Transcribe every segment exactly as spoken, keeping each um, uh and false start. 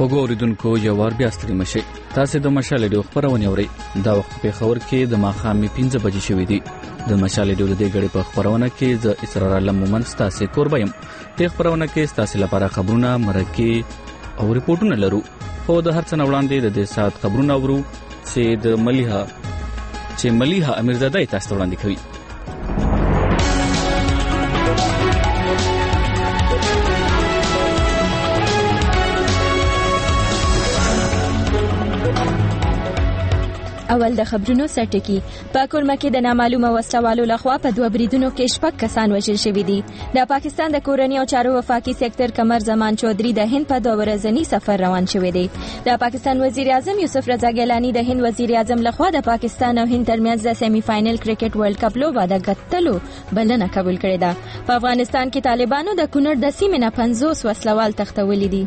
خوږو اوریدونکو یو وار بیا ستړي مشئ. تاسې د مشال ریډیو خپرونه اورئ. دا وخت په پېښور کې د ماښامې پنځه بجې شوې دي. د مشال ریډیو د دې غړي په خپرونه کې زه اسرار عالم مومن ستاسې کوربه یم. دې خپرونه کې ستاسې لپاره خبرونه، مرکې او ریپورټونه لرو. خو د هر څه نه وړاندې د دې ساعت خبرونه اورو چې د ملیحه چې ملیحه امیرزاده تاسو ته وړاندې کوي. اول د خبرونو سرټکی. په کورمه کې د نامعلومه وسلوالو لخوا په دوه بریدونو کې شپږ کسان وژل شوي دي. د پاکستان د کورنۍ او چارو وفاقي سېکټر قمر زمان چودھری د هند په دوه ورځني سفر روان شوی دی. د پاکستان وزیر اعظم یوسف رضا ګیلانی د هند وزیر اعظم لخوا د پاکستان او هند ترمنځ د سیمی فائنل کرکټ ورلد کپ لوبه د ګټلو بلنه قبول کړې ده. په افغانستان کې طالبانو د کونړ د سیمې نه پنځوس وسلوال تښتولي دي.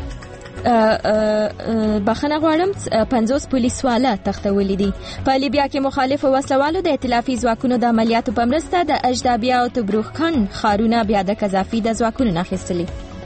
بخښنه غواړم پنځوس پولیسواله تښتولي دي. په لیبیا کې مخالفو وسلوالو د ائتلافي ځواکونو د عملیاتو په مرسته د اجدابیا او تبروکان ښارونه بیا د قذافي د ځواکونو نه اخیستلي.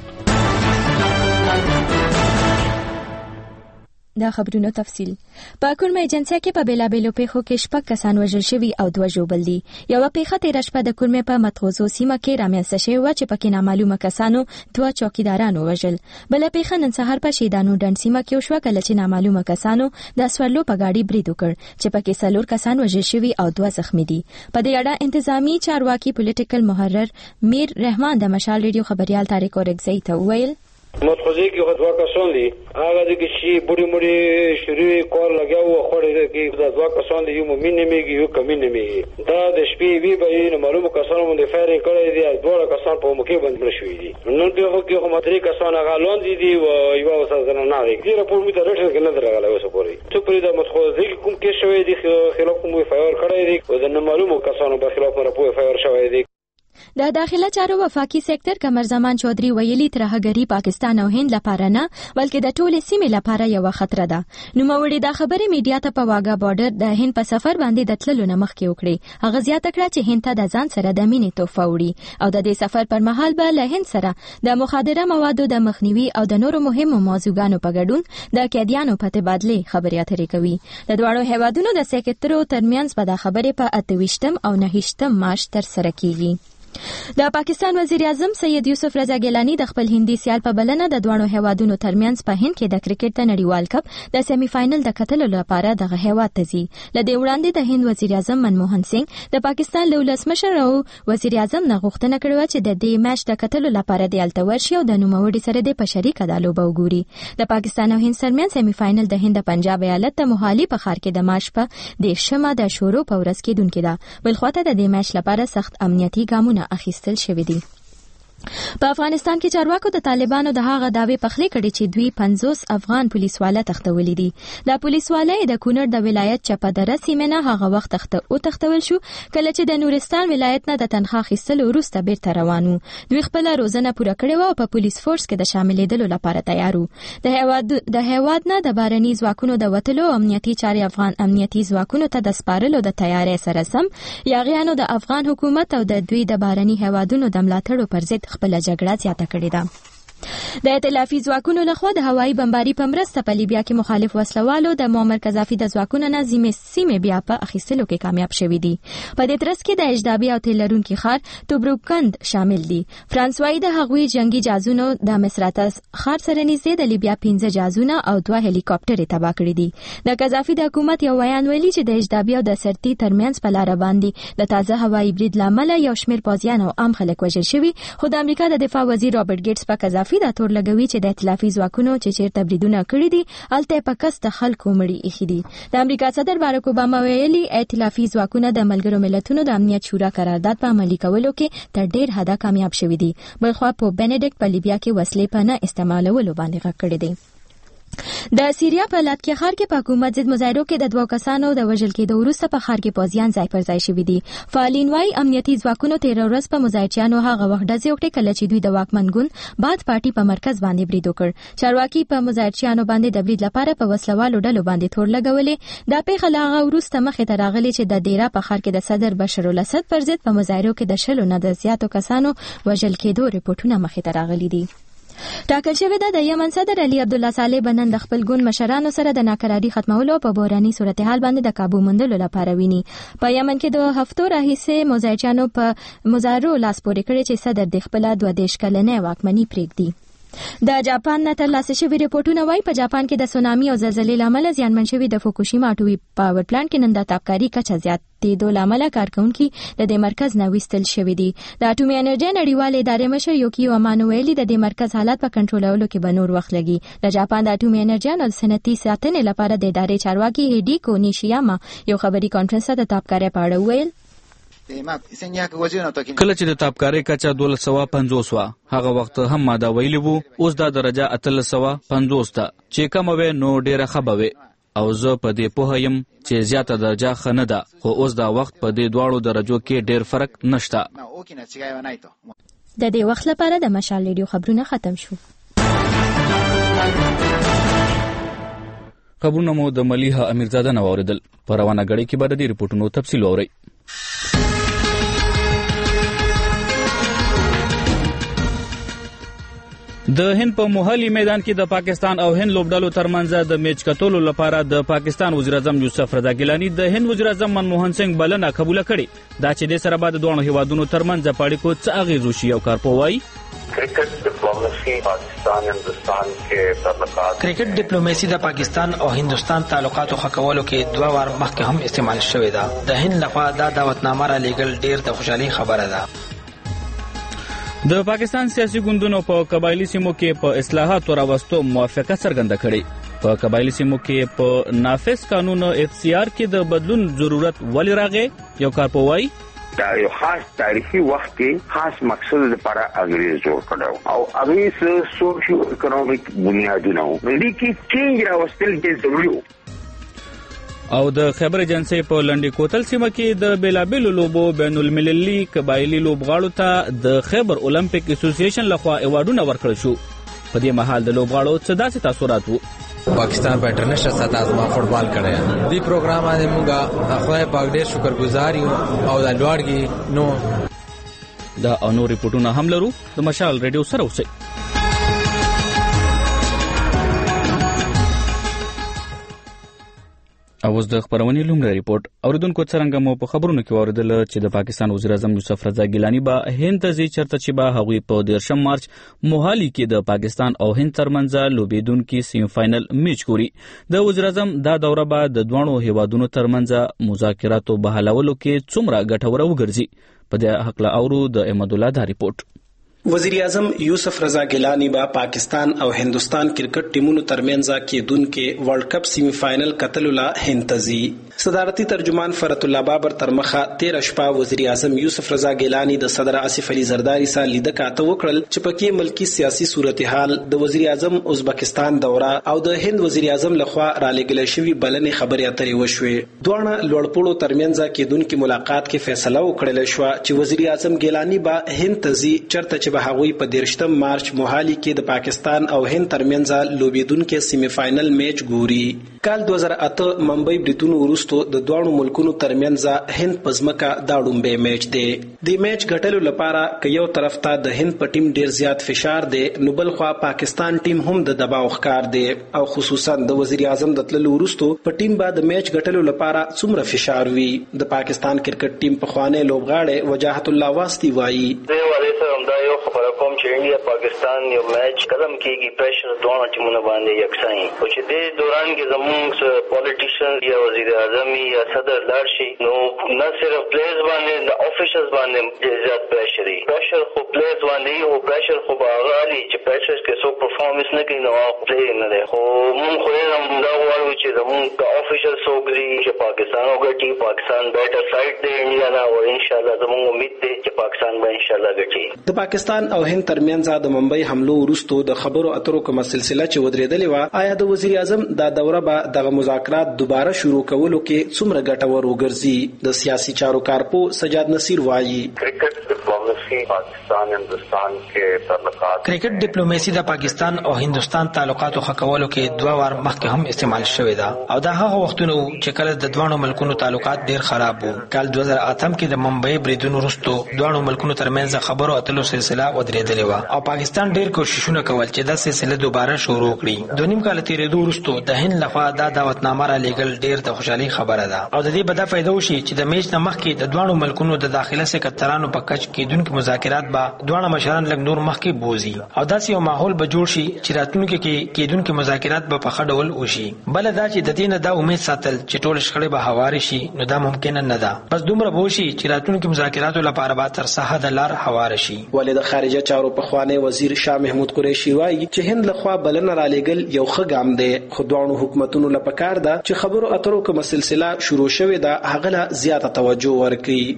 دا خبرونو تفصیل. په کورمه ایجنسیا کې په بیلابیلو پیښو کې شپږ کسان وژل شوي او دوه ژوبل دي. یوه پیښه تېره شپه د کورمې په متغوزو سیمه کې رامنځته شوې وه چې پکې نامعلومه کسانو دوه چوکیداران ووژل. بله پیښه نن سهار په شیدانو ډنډ سیمه کې وشوه کله چې نامعلومه کسانو د سورلو په ګاډي برید وکړ چې پکې څلور کسان وژل شوي او دوه زخمي دي. په دې اړه انتظامی چارواکي پولیټیکل محرر میر رحمان د مشال ریډیو خبريال طارق اورګزی ته وویل متخوزی کې خدوا کسان دي هغه د کشي بوډي مړي شروع کول لګاو خوړې کې د ځوا کسان دي یو مؤمن نه میږي یو کمین نه میږي. دا د شپې وی به نه معلومه کسانو باندې فایرینګ کړی دی. دوه کسان په موقع باندې مړ شوي دي. نن په هغه کې هم درې کسان هغه لاندې دي او یو وسه نه نه دي. راپور می درته کې نه درغله اوسه پورې ته پرې د متخوزی کوم کې شوی دی خلاف کوم فایر کړی دی او د نه معلومه کسانو په خلاف راپور فایر شوی دی. د داخله چارو وفاقي سېکټر قمر زمان چودھری ویلي ترهګری پاکستان او هند لپاره نه بلکې د ټولې سیمې لپاره یو خطر ده. نوموړي دا خبرې میډیا ته په واګا بارډر د هند په سفر باندې د تللو نه مخکې وکړې. هغه زیاته کړه چې هند ته د ځان سره د مینې تحفه وړي او د دې سفر پر مهال به له هند سره د مخدره موادو د مخنیوي او د نورو مهمو موضوعګانو په ګډون د قیدیانو په تبادله خبرې اترې کوي. د دواړو هیوادونو د سېکټرو ترمنځ به د خبرې په اته ویشتم او نه هشتم مارچ ترسره کیږي. د پاکستان وزیر اعظم سید یوسف رضا ګیلانی د خپل هندي سیال په بلنه د دوه هیوادونو ترمنځ په هند کې د کرکټ د نړیوال کپ د سیمی فائنل د کتلو لپاره دغه هیواد ته ځي. لدې وړاندې د هند وزیر اعظم منموهن سنگ د پاکستان له ولسمشر او وزیر اعظم نه غوښتنه کړې و چې د دې میچ د کتلو لپاره د الته ورشي او د نوموړي سره د په شریکه د لوبه وګوري. د پاکستان او هند ترمنځ سیمی فائنل د هند پنجاب ایالت د موهالي په ښار کې د مارچ په دیرشمه د شروع په ورځ کې دونکې ده. بل خواته د دې میچ لپاره سخت امنیتي ګامونه اخیستل شوي دي. په افغانستان کې چارواکو د طالبانو د هغه داوی پخلی کړي چې دوی پنځوس افغان پولیسواله تښتولي دي. دا پولیسواله د کونړ د ولایت چپدره سیمه نه هغه وخت تخته او تښتول شو کله چې د نورستان ولایت نه د تنخوا اخیستلو وروسته بیرته روانو. دوی خپل روزنه پوره کړې و او په پولیس فورس کې د شاملېدلو لپاره تیار وو. د هیواد د هیواد نه د بارني ځواکونو د وټلو امنیتي چارې افغان امنیتي ځواکونو ته د سپارلو د تیاري سره سم یاغیانو د افغان حکومت او د دوی د بارني هیوادونو د ملاتړو پر ضد خپل جګړه زیاته کړې ده. د ائتلافي ځواکونو لخوا د هوایي بمباري په مرسته په لیبیا کې مخالف وسلوالو د معمر قذافي د ځواکونو نه ځینې سیمې بیا په اخیستلو کې کامیاب شوي دي. په دې ترڅ کې د اجدابي او تیل لرونکي ښار توبروکند شامل دي. فرانسوایي د هغوی جنگي جهازونو د مصراتس ښار سره نږدې د لیبیا پنځه جهازونه او دوه هلیکاپټرې تباه کړي دي. د قذافي د حکومت یو بیان ویلي چې د اجدابي او د سرتي ترمنځ په لاره باندې د تازه هوایي برید لامل یو شمېر پوځیان او عام خلک وژل شوي، خو د امریکا د دفاع وزیر رابرټ ګیټس په قذافي دا تور لګوي چې د ائتلافي ځواکونو چې چیرته بریدونه کړي دي الته په کس د خلکو مړي ایښي دي. د امریکا صدر باراک اوباما ویلي ائتلافي ځواکونه د ملګرو ملتونو د امنیت شورا قرارداد په عملي کولو کې تر ډیر حده کامیاب شوي دي. بلخوا په بنډیکټ په لیبیا کې وسلې په نه استعمالولو باندې غږ کړی دی. د سیریا په لاتکیا ښار کې په حکومت ضد مظاهرو کې د دوه کسانو د وژل کېدو وروسته په ښار کې پوځیان ځای پر ځای شوي دي. فعالین وايي امنیتي ځواکونو تېره ورځ په مظاهرچیانو هغه وخت ډزې وکړې کله چې دوی د واکمن ګوند باد پارټي په مرکز باندې برید وکړ. چارواکي په مظاهرچیانو باندې د برید لپاره په وسلوالو ډلو باندې تور لګولې. دا پیښه له هغه وروسته مخې ته راغلې چې د دیرا په ښار کې د صدر بشر الاسد پر ضد په مظاهرو کې د شلو نه د زیاتو کسانو وژل کېدو ریپورتونه مخې ته راغلي دي. ټاکل شوې ده د یمن صدر علي عبدالله صالح بنن د خپل ګوند مشرانو سره د ناکراري ختمولو په بحراني صورتحال باندې د کابو موندلو لپاره ویني. په یمن کې د هفتو راهیسې مزایچانو په مظاهرو لاس پورې کړی چې صدر د خپل دوه دیش کلنې واکمني پرېږدي. د جاپان نه ترلاسه شوي ریپورتونه وایي په جاپان کې د سونامي او زلزلې له امله زیانمن شوي د فوکوشیما اټومي پاور پلانټ کې نن د تابکاري کچه زیاتېدو له امله کارکونکي د دې مرکز نه ویستل شوي دي. د اټومي انرژۍ نړیوال ادارې مشر یوکیو امانو ویلي د دې مرکز حالات په کنټرولولو کې به نور وخت لګي. د جاپان د اټومي انرژۍ او صنعتي ساتنې لپاره د ادارې چارواکي هیډیکو نیشیاما یو خبري کانفرنس ته د تابکارۍ په اړه وویل. کله چې د تابکارۍ کچه دولس سوه پنځوس وه هغه وخت هم ما دا ویلي وو، اوس دا درجه اتلس سوه پنځوس ده چې کمه وي نو ډېره ښه به وي، او زه په دې پوهه یم چې زیاته درجه ښه نه ده، خو اوس دا وخت په دې دواړو درجو کې ډېر فرق نشته. د دې وخت لپاره د مشال ریډیو خبرونه ختم شو. خبرونه مو د ملیحه امیرزاده نه واوریدل. په روانه غړي کې به د دې ریپورتونو تفصیل واورئ. د هند په موهالي میدان کې د پاکستان او هند لوبډالو ترمنځ د میچ کتلو لپاره د پاکستان وزیر اعظم یوسف رضا ګیلانی د هند وزیر اعظم منموهن سنگ بلنه قبول کړي. دا چې د سره بعد دوه هیوادونو ترمنځ په اړیکو څه اغیز وشي او کارپوي کرکټ ډیپلوماسي پاکستان هندستان کې تعلقات کرکټ ډیپلوماسي د پاکستان او هندستان تعلقاتو خکولو کې دوه وار مخکې هم استعمال شوې ده. د هند لخوا دا دعوتنامه را لېږل ډېر د خوشحالۍ خبره ده. د پاکستان سیاسي ګوندونو په قبایلی سیمو کې په اصلاحاتو راوستو موافقه څرګنده کړې. په قبایلی سیمو کې په نافذ قانون اف سی آر کې د بدلون ضرورت ولې راغی؟ یو کارپوي دا یو خاص تاریخي وخت کې خاص مقصد لپاره انګریز جوړ کړو او هغه سوشیو اکونومیک بنیادونه وو. دې کې چینج راوستل ډېر ضروري وو. او د خیبر ایجنسی په لنډی کوتل سیمه کې د بیلابیلو لوبو بین المللي قبایلی لوبغاړو ته د خیبر اولمپیک اسوسییشن لخوا ایوارډونه ورکړل شو. په دې مهال د لوبغاړو څه داسې تاثرات وو؟ پاکستان په انټرنیشنل سطح ازما فوټبال کړی دی پروګرام باندې موږ خدای پاک ډېر شکرګزار یو او د لوړګي نو دا انو ریپورتونه هم لرو. د مشال ریډیو سره اوسئ. اوس د خبرونې لومړی ریپورت اوریدونکو څرنګه مو په خبرونو کې واوریدل چې د پاکستان وزیر اعظم یوسف رضا ګیلانی به هند ته ځي چرته چې به هغوی په دیرشم مارچ موهالي کې د پاکستان او هند ترمنځ لوبېدونکي سیمی فاینل میچ ګوري. د وزیر اعظم دا دوره به د دوه هیوادونو ترمنځ مذاکراتو بحالولو کې څومره ګټوره وګرځي؟ په دې هکله اورو د احمد الله دا ریپورت. وزیر اعظم یوسف رضا ګیلانی با پاکستان او هندستان کرکټ ټیمونو ترمنځ کېدونکو ورلد کپ سیمی فائنل کتلو لا هند ته ځي. صدارتي ترجمان فرت الله بابر تر مخه تیر شپه وزیر اعظم یوسف رضا ګیلانی د صدر آصف علي زرداری سره لیده کاته وکړل چې پکې ملکی سیاسي صورتحال، د وزیر اعظم ازبکستان دوره او د هند وزیر اعظم لخوا را لګل شوی بلنې خبرې اترې وشوې. دوه لوړپوړو ترمنځ کېدونکو ملاقات کې فیصله وکړل شو چې وزیر اعظم ګیلانی با هند ته ځي چرته چې به هغوی په دیرشتم مارچ موهالي کې د پاکستان او هند ترمنځ لوبېدونکو سیمی فائنل میچ ګوري. کال دوه زره اته ممبئی بریتونو وروسته د دوه ملکونو ترمنځ هند پزمکا دا ډومبه میچ دی. د میچ ګټلو لپاره ک یو طرف ته د هند په ټیم ډیر زیات فشار دی، نو بل خوا پاکستان ټیم هم د دباو ښکار دی او خصوصا د وزیر اعظم د تللو وروسته په ټیم با د میچ ګټلو لپاره څومره فشار وي. د پاکستان کرکټ ټیم په خوانه لوبغاړي وجاهت الله واسطي وایي د والي سره همدا یو خبره کوم چې انډیا پاکستان یو میچ قدم کېږي پریشر دوه ټیمونو باندې یکسان او چې د دوران کې زموږ پالیټیشن یا وزیر اعظم یا صدر لارشي نو نه صرف پلیز باندې د افیشلز باندې زیات پریشر دی. پریشر خو پلیز باندې او پریشر خو باغالي چې پریشر کې سو پرفارمنس نه کوي نو پلی نه دی. خو مونږ خو هم دا وایو چې زموږ د افیشل سوګري چې پاکستان وګټي، پاکستان بیٹر سایډ دی انډیا نه او ان شاء الله زموږ امید دی چې پاکستان به ان شاء الله ګټي. د پاکستان او هند ترمنځ د ممبئی حملو وروسته د خبرو اترو کومه سلسله چې ودرېدلې و، آیا د وزیر اعظم دا دوره به د مذاکرات دوباره شروع کولو کې څومره ګټور وګرځي؟ د سیاسي چارو کارپو سجاد نصیر وایي کرکټ ډیپلوماسي پاکستان هندستان کې تعلقات کرکټ ډیپلوماسي د پاکستان او هندستان تعلقاتو ښه کولو کې دوه وار مخکې هم استعمال شوې ده او دا هغه وختونه چې کله د دوه ملکونو تعلقات تعلقات ډیر خراب وو. کال دوه زره اتم کې د ممبئی بریدونو وروسته دواړو ملکونو ترمنځ خبرو اترو سلسله ودرېدلې وه او پاکستان ډیر کوششونه کول چې دا سلسله دوباره شروع کړي. دوه نیم کال تیرېدو وروسته د هند لخوا دا دعوتنامه را لېږل ډیر د خوشحالۍ خبره ده او د دې به دا فایده وشي چې د میچ نه مخکې د دواړو ملکونو د داخله سکرترانو په کچ کېدونکي مذاکرات به دواړه مشران لږ نور مخکې بوزي او داسې یو ماحول به جوړ شي چې راتلونکي کې کېدونکي مذاکرات به په ښه ډول وشي. بله دا چې د دې نه دا امید ساتل چې ټول شخړې به هوارې شي نو دا ممکنه نه ده. بس دومره به وشي چې راتلونکي مذاکراتو لپاره به تر څه حده لار هواره شي. ولې د خارجه چارو پخوانی وزیر شاه محمود قریشي وایي چې هند لخوا بلنه را لېږل یو ښه ګام دی خو دواړو حکومتونو له پکار ده چې خبرو اترو کومه سلسله شروع شوې ده هغه له زیاته توجه ورکړي.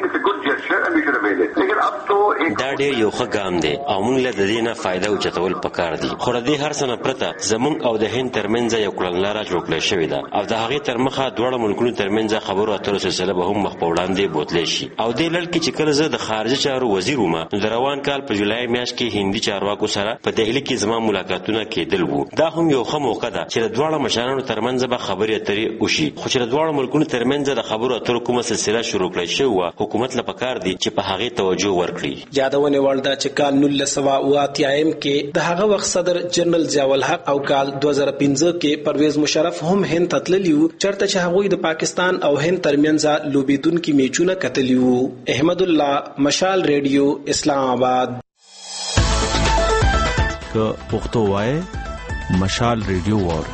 دا ډېر یو ښه ګام دی او موږ له د دې نه فایده اوچتول پکار دي خو د دې هر څه نه پرته زموږ او د هند ترمنځ یو کړنلاره جوړ کړل شوې ده او د هغې تر مخه دواړو ملکونو ترمنځ خبرو اترو سلسله به هم مخ په وړاندې بوتلی شي. او دې لړ کې چې کله زه د خارجه چارو وزیر وم نو د روان کال په جولای میاشت کې هندي چارواکو سره په دهلي کې زما ملاقاتونه کېدل وو. دا هم یو ښه موقع ده چې د دواړو مشرانو ترمنځ به خبرې اترې وشي خو چې د دواړو ملکونو ترمنځ د خبرو اترو کومه سلسله شروع کړل شوې وه حکومت له پکار دی چې په هغې توجه ورکړي. یادونه وړ ده چې کال نولس سوه اوه اتیایم کې د هغه وخت صدر جنرال ضیاء الحق او کال دوه زره پنځه کې پرویز مشرف هم هند ته تللي وو چېرته چې هغوی د پاکستان او هند ترمنځ لوبېدونکي میچونه کتلي وو. احمد الله، مشال ریډیو، اسلام آباد. که پښتو وایي مشال ریډیو وور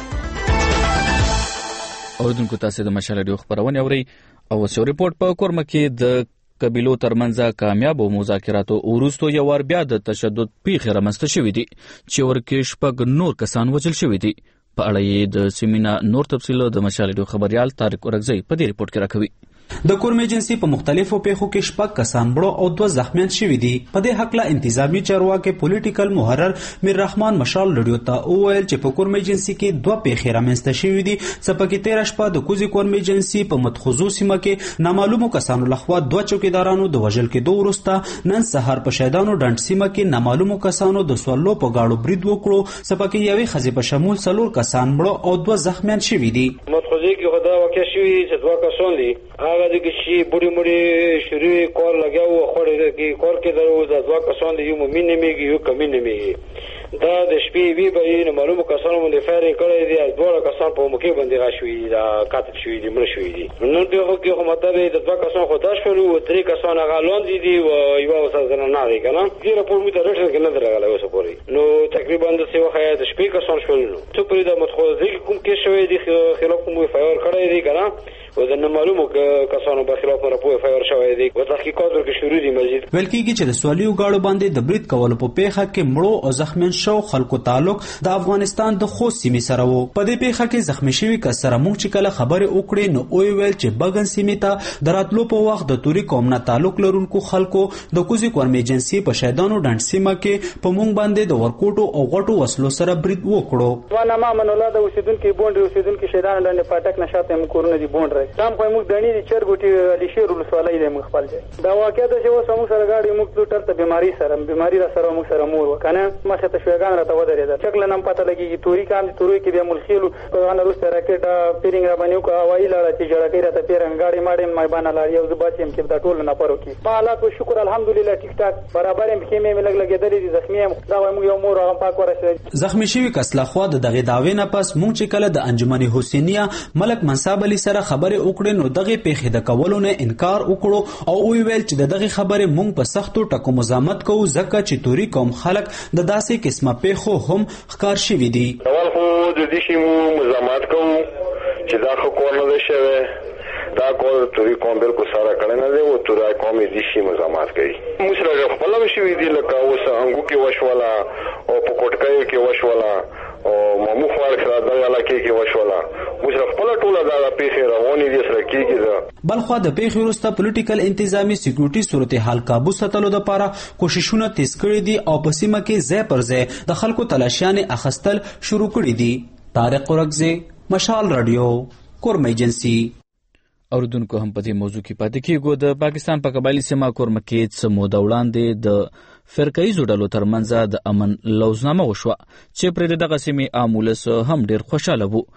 اوردونکو تاسو د مشال ریډیو خبرونه اورئ او سو ریپورت په کورمه کې د قبیلو ترمنځ کامیابو مذاکراتو وروسته یو ور بیا د تشدد پیښې رامنځته شوې دي چې ورکه شپږ نور کسان وژل شوي دي. په اړه یې د سیمینا نور تفصیل د مشال ریډیو خبريال طارق ورغزی په دې ریپورت کې راکوي. د کورم ایجنسی په مختلفو پیښو کې شپږ کسان مړه او دوه زخمیان شوي دي. په دې حق له انتظامی چارواکي پولیټیکل محرر میر رحمان مشال رادیو ته وویل چې په کورم ایجنسی کې دوه پیښې رامنځته شوي دي. سپکې تیر شپه د کوزي کورم ایجنسی په متخصو سیمه کې نامعلومو کسانو لخوا دوه چوکیدارانو د وژل کېدو وروسته نن سهار په شیدانو ډنډ سیمه کې نامعلومو کسانو د سوالو په گاړو برید وکړو. سپکې یوې ښځې په شمول څلور کسان مړه او دوه زخمیان شوي دي. متخصي کې خدا واقع شوي چې دوه کسان دي هغه د کشي بوډي مړي شروع کار لګاو خوړې کې کار کې درو د ځوا کسان دی یو مين نمیږي یو کمی نمیږي دا د شپې وی به نه معلومه کسانو باندې فایرینګ کړی دی از دوه کسان په موقع باندې غشوي دا قتل شوی دی مړ شوی دی. نو په هغه کې هم مطلب د ځوا کسان خدای شروع او درې کسان هغه لاندې دي او یو وسه نه دی کنه دې راپور مې درته کې نه درغله اوس پورې نو تقریبا د څه وخت د شپې کسان شول نو څو پرې د متخصص کوم کې شوی دی خلاف کوم فایر کړی دی کنه و د معلومو کسانو په خلاف راپور فایر شوی دی او تحقیقات ورکې شروع دي مزید. ویل کېږي چې د سوالیو گاړو باندې د برید کولو په پیښه کې مړو او زخمیان شو خلکو تعلق د افغانستان د خوست سیمې سره وو. په دې پیښه کې زخمی شوي کس سره موږ چې کله خبرې وکړې نو او ویل چې بغن سیمې ته د راتلو په وخت د توري قوم نه تعلق لرونکو خلکو د کوزي کورم ایجنسی په شیدانو ډنډ سیمه کې په موږ باندې د ورکوټو او غټو وسلو سره برید وکړو. وانا ما من الله د اوسیدونکو بونډ اوسیدونکو شیدان ډنډ پټک نشاته مو کورونه دي بونډ تام خو موږ دني دي چرګوټي علي شیر ولسوالۍ د مخ خپل دا واقعیا د چې وسمو سره گاډي موږ ټر ته بیماری سره بیماری را سره موږ سره مور وکنه مخه ته شوګان راته ودرېده چکل نن پته لګي توري کام دي توري کې د ملخیلو په غن روسته راکټ پیرنګ را باندې کو هوایي لاړه چې جوړه راته پیرنګ گاډي ماډي مې باندې لاړ یو زباتیم کې د ټول نه پرو کې په حالات شکر الحمدلله ټیک ټاک برابر هم کې مې لګ لګېدلې دي زخمی هم دا موږ یو مور هغه پاک ورسېد. زخمی شوی کس لخوا د دغه داوی نه پس موږ چې کله د انجمن حسینیه ملک منصب علي سره خبرې وکړې نو دغه پیښې د کولو نه انکار وکړو او ویل چې دغه خبره مونږ په سختو ټکو مزاحمت کوو ځکه چې توري قوم خلک د داسې قسمه پیښو هم ښکار شوي دي. اول خو د دې شی مزاحمت کوو چې دا خو کول نه شوی دا کول توري قوم بالکل سره کړی نه دی او توري قوم دې شی مزاحمت کوي. موږ سره خپل شوي دي لکه اوس انګو کې وشولا او په کوټکای کې وشولا او مامو خور سره د علاقې کې وشولا موږ خپل ټول دا پیښې روانې دي سره کېږي. بلخوا د پیښې وروسته پولیټیکل انتظامی سکیورټي صورتحال قابو ساتلو لپاره کوششونه تیز کړي دي او په سیمه کې ځای پر ځای د خلکو تلاشیانې اخیستل شروع کړي دي. طارق ورغزی، مشال رادیو، کورم ایجنسی. اوردونکو هم په دې موضوع کې پاتې کېږو. د پاکستان په قبایلی سیمه کورم کې څه موده وړاندې د فرقایزو ډلو ترمنځ د امن لوزنامه وشوه چې پرې دغه سیمې عامولس هم ډېر خوشاله وو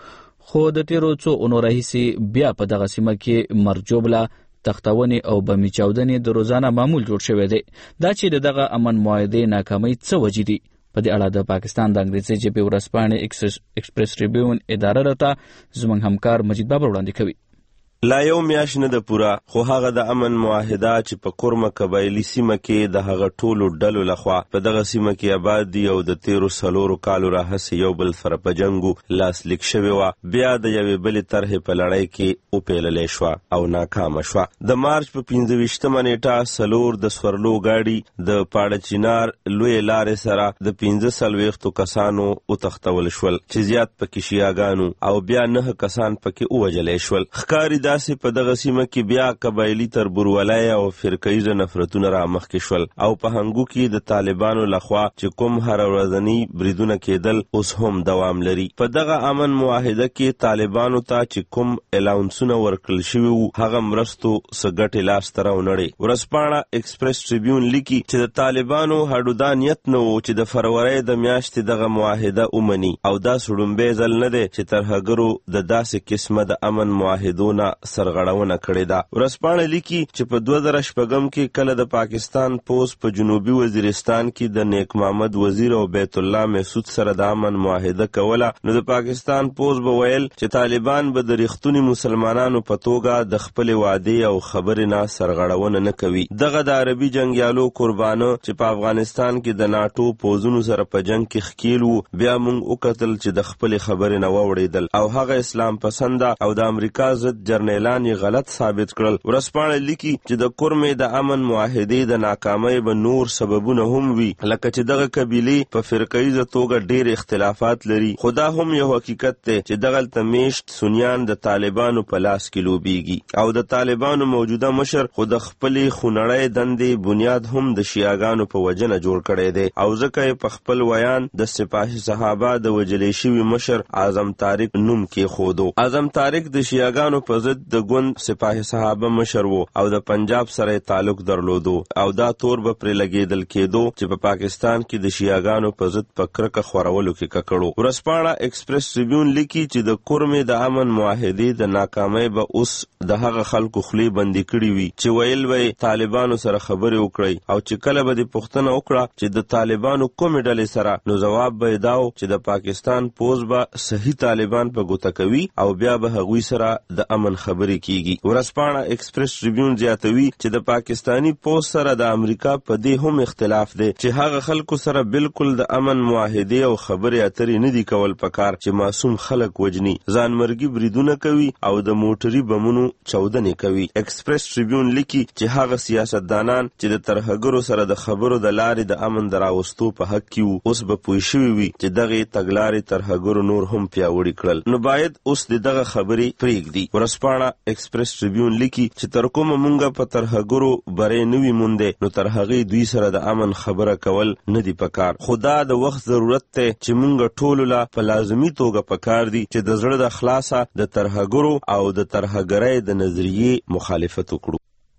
خو د تیرو څو اونو راهیسې بیا په دغه سیمه کې مرجوبله تختونې او بمي چاودنې د روزانه معمول جوړ شوی دی. دا چې د دغه امن معاهدې ناکامۍ څه وجې دي؟ په دې اړه د پاکستان د انګریزي ژبې ورځپاڼې ایکسپریس ټریبیون اداره راته زموږ همکار مجید بابر وړاندې کوي. لا یو میاشت نه ده پوره خو هغه د امن معاهده چې په کورمه قبایلي سیمه کې د هغه ټولو ډلو لخوا په دغه سیمه کې آباد دي او د تیرو څلورو کالو راهیسې یو بل سره په جنګو لاسلیک شوې وه، بیا د یوې بلې طرحې په لړۍ کې وپیللی شوه او ناکامه شوه. د مارچ په پنځه ویشتمه نیټه څلور د سورلو ګاډي د پاړه چینار لویې لارې سره د پنځه څلوېښتو کسانو وتښتول شول چې زیات پکې شیعاګانو او بیا نه کسان پکې ووژلی شول. ښکاري داسې په دغه سیمه کې بیا قبایلي تربورولۍ او فرقیزه نفرتونه رامخکې شول او په هنګو کې د طالبانو لخوا چې کوم هر ورځنی بریدونه کېدل اوس هم دوام لري. په دغه امن معاهده کې طالبانو ته چې کوم الاونسونه ورکړل شوي وو هغه مرستو څه ګټې لاسته راونړې. ورځپاڼه ایکسپریس ټریبیون لیکي چې د طالبانو هډو دا نیت نه و چې د فروری د میاشتې دغه معاهده ومني او دا سړومبی ځل نه دی چې ترهګرو د داسې قسمه د امن معاهدو نه سرغړونه کړې ده. ورځپاڼه لیکي چې په دوه زره شپږم کې کله د پاکستان پوز په جنوبي وزیرستان کې د نیک محمد وزیر او بیت الله مسعود سره د امن معاهده کوله نو د پاکستان پوز به ویل چې طالبان به د ریښتوني مسلمانانو په توګه د خپلې وعدې او خبرې نه سرغړونه نه کوي. دغه د عربي جنګیالو قربانه چې په افغانستان کې د ناټو پوزونو سره په جنگ کې ښکیل وو بیا موږ وکتل چې د خپلې خبرې نه واوړېدل او هغه اسلام پسنده او د امریکا ضد جرنیلان یې غلط ثابت کړل. ورځپاڼه لیکي چې د کورمې د امن معاهدې د ناکامۍ به نور سببونه هم وي لکه چې دغه قبیلې په فرقیزه توګه ډېر اختلافات لري، خو دا هم یو حقیقت دی چې دغلته میشت سنیان د طالبانو په لاس کې لوبیږي او د طالبانو موجوده مشر خو د خپلې خونړۍ دندې بنیاد هم د شیعاګانو په وجنه جوړ کړی دی او ځکه یې په خپل ویان د سپاهي صحابه د وجلی شوي مشر اعظم طارق نوم کېښودو. اعظم طارق د شیعاګانو په ضد د ګوند سپاهي صحابه مشر وو او د پنجاب سره تعلق درلودو او دا تور به پرې لګېدل کېدو چې په پاکستان کې د شیعاګانو په ضد په کرکه خورولو کې ککړو. ورځپاڼه ایکسپریس ټریبیون لیکي چې د کورمې د امن معاهدې د ناکامۍ به اوس د هغه خلکو خولې بندې کړي وي چې ویل به طالبانو سره خبرې وکړي او چې کله به دې پوښتنه وکړه چې د طالبانو کومې ډلې سره نو ځواب به یې دا و چې د پاکستان پوز به صحیح طالبان په ګوته کوي او بیا به هغوی سره د امن خبرې کیږي. ورځپاڼه ایکسپریس ټریبیون زیاتوي چې د پاکستانی پوز سره د امریکا په دې هم اختلاف دی چې هغه خلکو سره بالکل د امن معاهدې او خبرې اترې نه دي کول پکار چې معصوم خلک وجني، ځانمرګي بریدونه کوي او د موټري بمونو چاودنې کوي. ایکسپریس ټریبیون لیکي چې هغه سیاستدانان چې د ترهګرو سره د خبرو د لارې د امن د راوستو په حق کې وو اوس به پوه شوي وي چې دغې تګلارې ترهګرو نور هم پیاوړي کړل نو باید اوس د دغه خبرې پرېږدي. ورځپاڼه ایکسپریس ټریبیون لیکي چې تر کومه مونږه په ترهګرو بری نه وي موندې نو تر هغې دوی سره د امن خبره کول نه دي پکار، خو دا د وخت ضرورت دی چې مونږ ټولو له په لازمي توګه پکار دي چې د زړه د خلاصه د ترهګرو او د ترهګرۍ د نظریې مخالفت وکړو.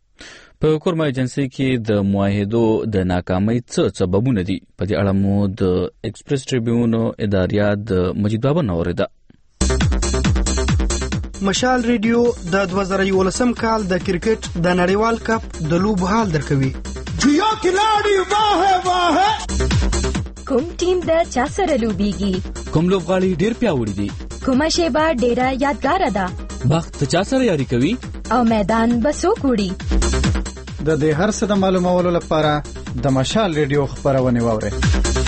په کورما ایجنسی کې د معاهدو د ناکامۍ څه سببونه دي؟ په دې اړه مو د ایکسپریس ټریبیون اداریه د مجید بابر نه اورېده. مشال ریډیو د دوه زره یولسم کال د کرکټ د نړیوال کپ د لوبو حال درکوي. جیا کلاړي واه واه کوم ټیم د چا سره لوبيږي؟ کوم لوبغاړي ډیر پیاوړي دي؟ کومه شیبه ډیره یادګار ده؟ وخت چا سره یاري کوي؟ او میدان بسو کوړي؟ د دې هر څه د معلومولو لپاره د مشال ریډیو خبرونه واورئ.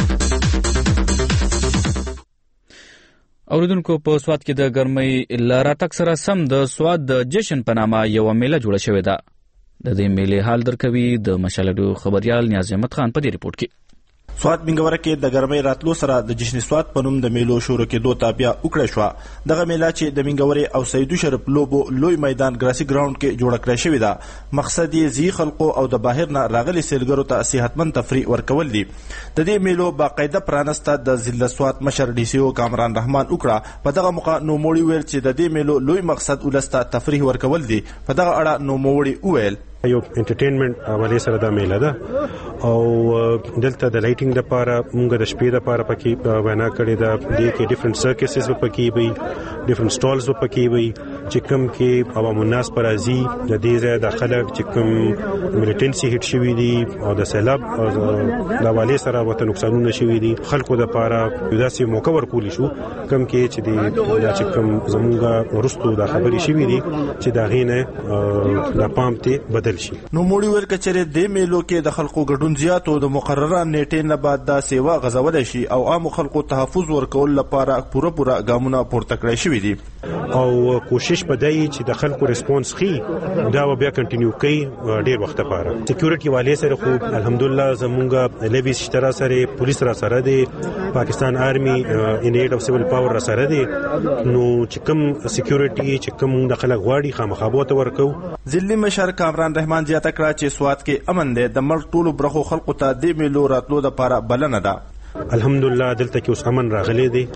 اوریدونکو په سواد کې د ګرمۍ لاره تک سره سم د سواد د جشن په نامه یو میله جوړه شوې ده. د دې میلې حال درکوي د مشال ریډیو خبريال نیاز احمد خان په دې ریپورت کې. سواد منګوره کې د ګرمۍ راتلو سره د جشن سواد په نوم د میلو شروع کېدو ته بیا وکړه شو. دغه میله چې د منګورې او سیدو شرف لوبو لوی میدان ګراسي ګراوند کې جوړه کړې شوې ده. مقصد یې زی خلکو او د بهر نه راغلي سیلګرو ته صحتمند تفریح ورکول دي. د دې میلو باقاعده پرانسته د ضلع سواد مشر ډي سي او کامران رحمان وکړه. په دغه موقع نوموړي ویل چې د دې میلو لوی مقصد ولسته تفریح ورکول دي. په دغه اړه نوموړي ویل یو انټرټینمنت حواله سره دا میله ده او دلته د لایټینګ لپاره موږ د شپې لپاره پکې وینا کړې ده د کې ډیفرنٹ سرکسز پکې وي ډیفرنٹ سټالز پکې وي چې کوم کې عوام الناس پر ازي د دې ځای د خلک چې کوم ملیټنسي هټ شوی دي او د سیلاب د حواله سره وته نقصانونه شوی دي خلکو د لپاره داسې موقع ورکول شو کوم کې چې د چې کوم زمونږ ورستو د خبرې شوی دي چې دا غینه لا پام ته بدل شي. نو موړي ور کچره د میلو کې د خلکو ګډون زیات او د مقرره نیټې نه بعد دا سیوا غزول شي او عام خلکو تحفظ ورکول لپاره پوره پوره ګامونه پورته کړی شوی دي او کوشش پدای چې د خلکو ریسپانس خي دا بیا کنټینیو کوي ډیر وخت لپاره. سکیورټي والے سره خو الحمدلله زمونږ لیویس اشترا سره پولیس را سره دي پاکستان آرمی ان ایډ اف سیویل پاور را سره دي نو چې کوم سکیورټي چې کوم د خلک غواړي خامخابوت ورکو. ضلعي مشر کامران رحمان زیاته کړه چې سواد کې امن دی د ملک ټولو برخو خلکو ته د میلو راتلو لپاره بلنه ده. الحمدلله دلته کې اوس امن راغلی دی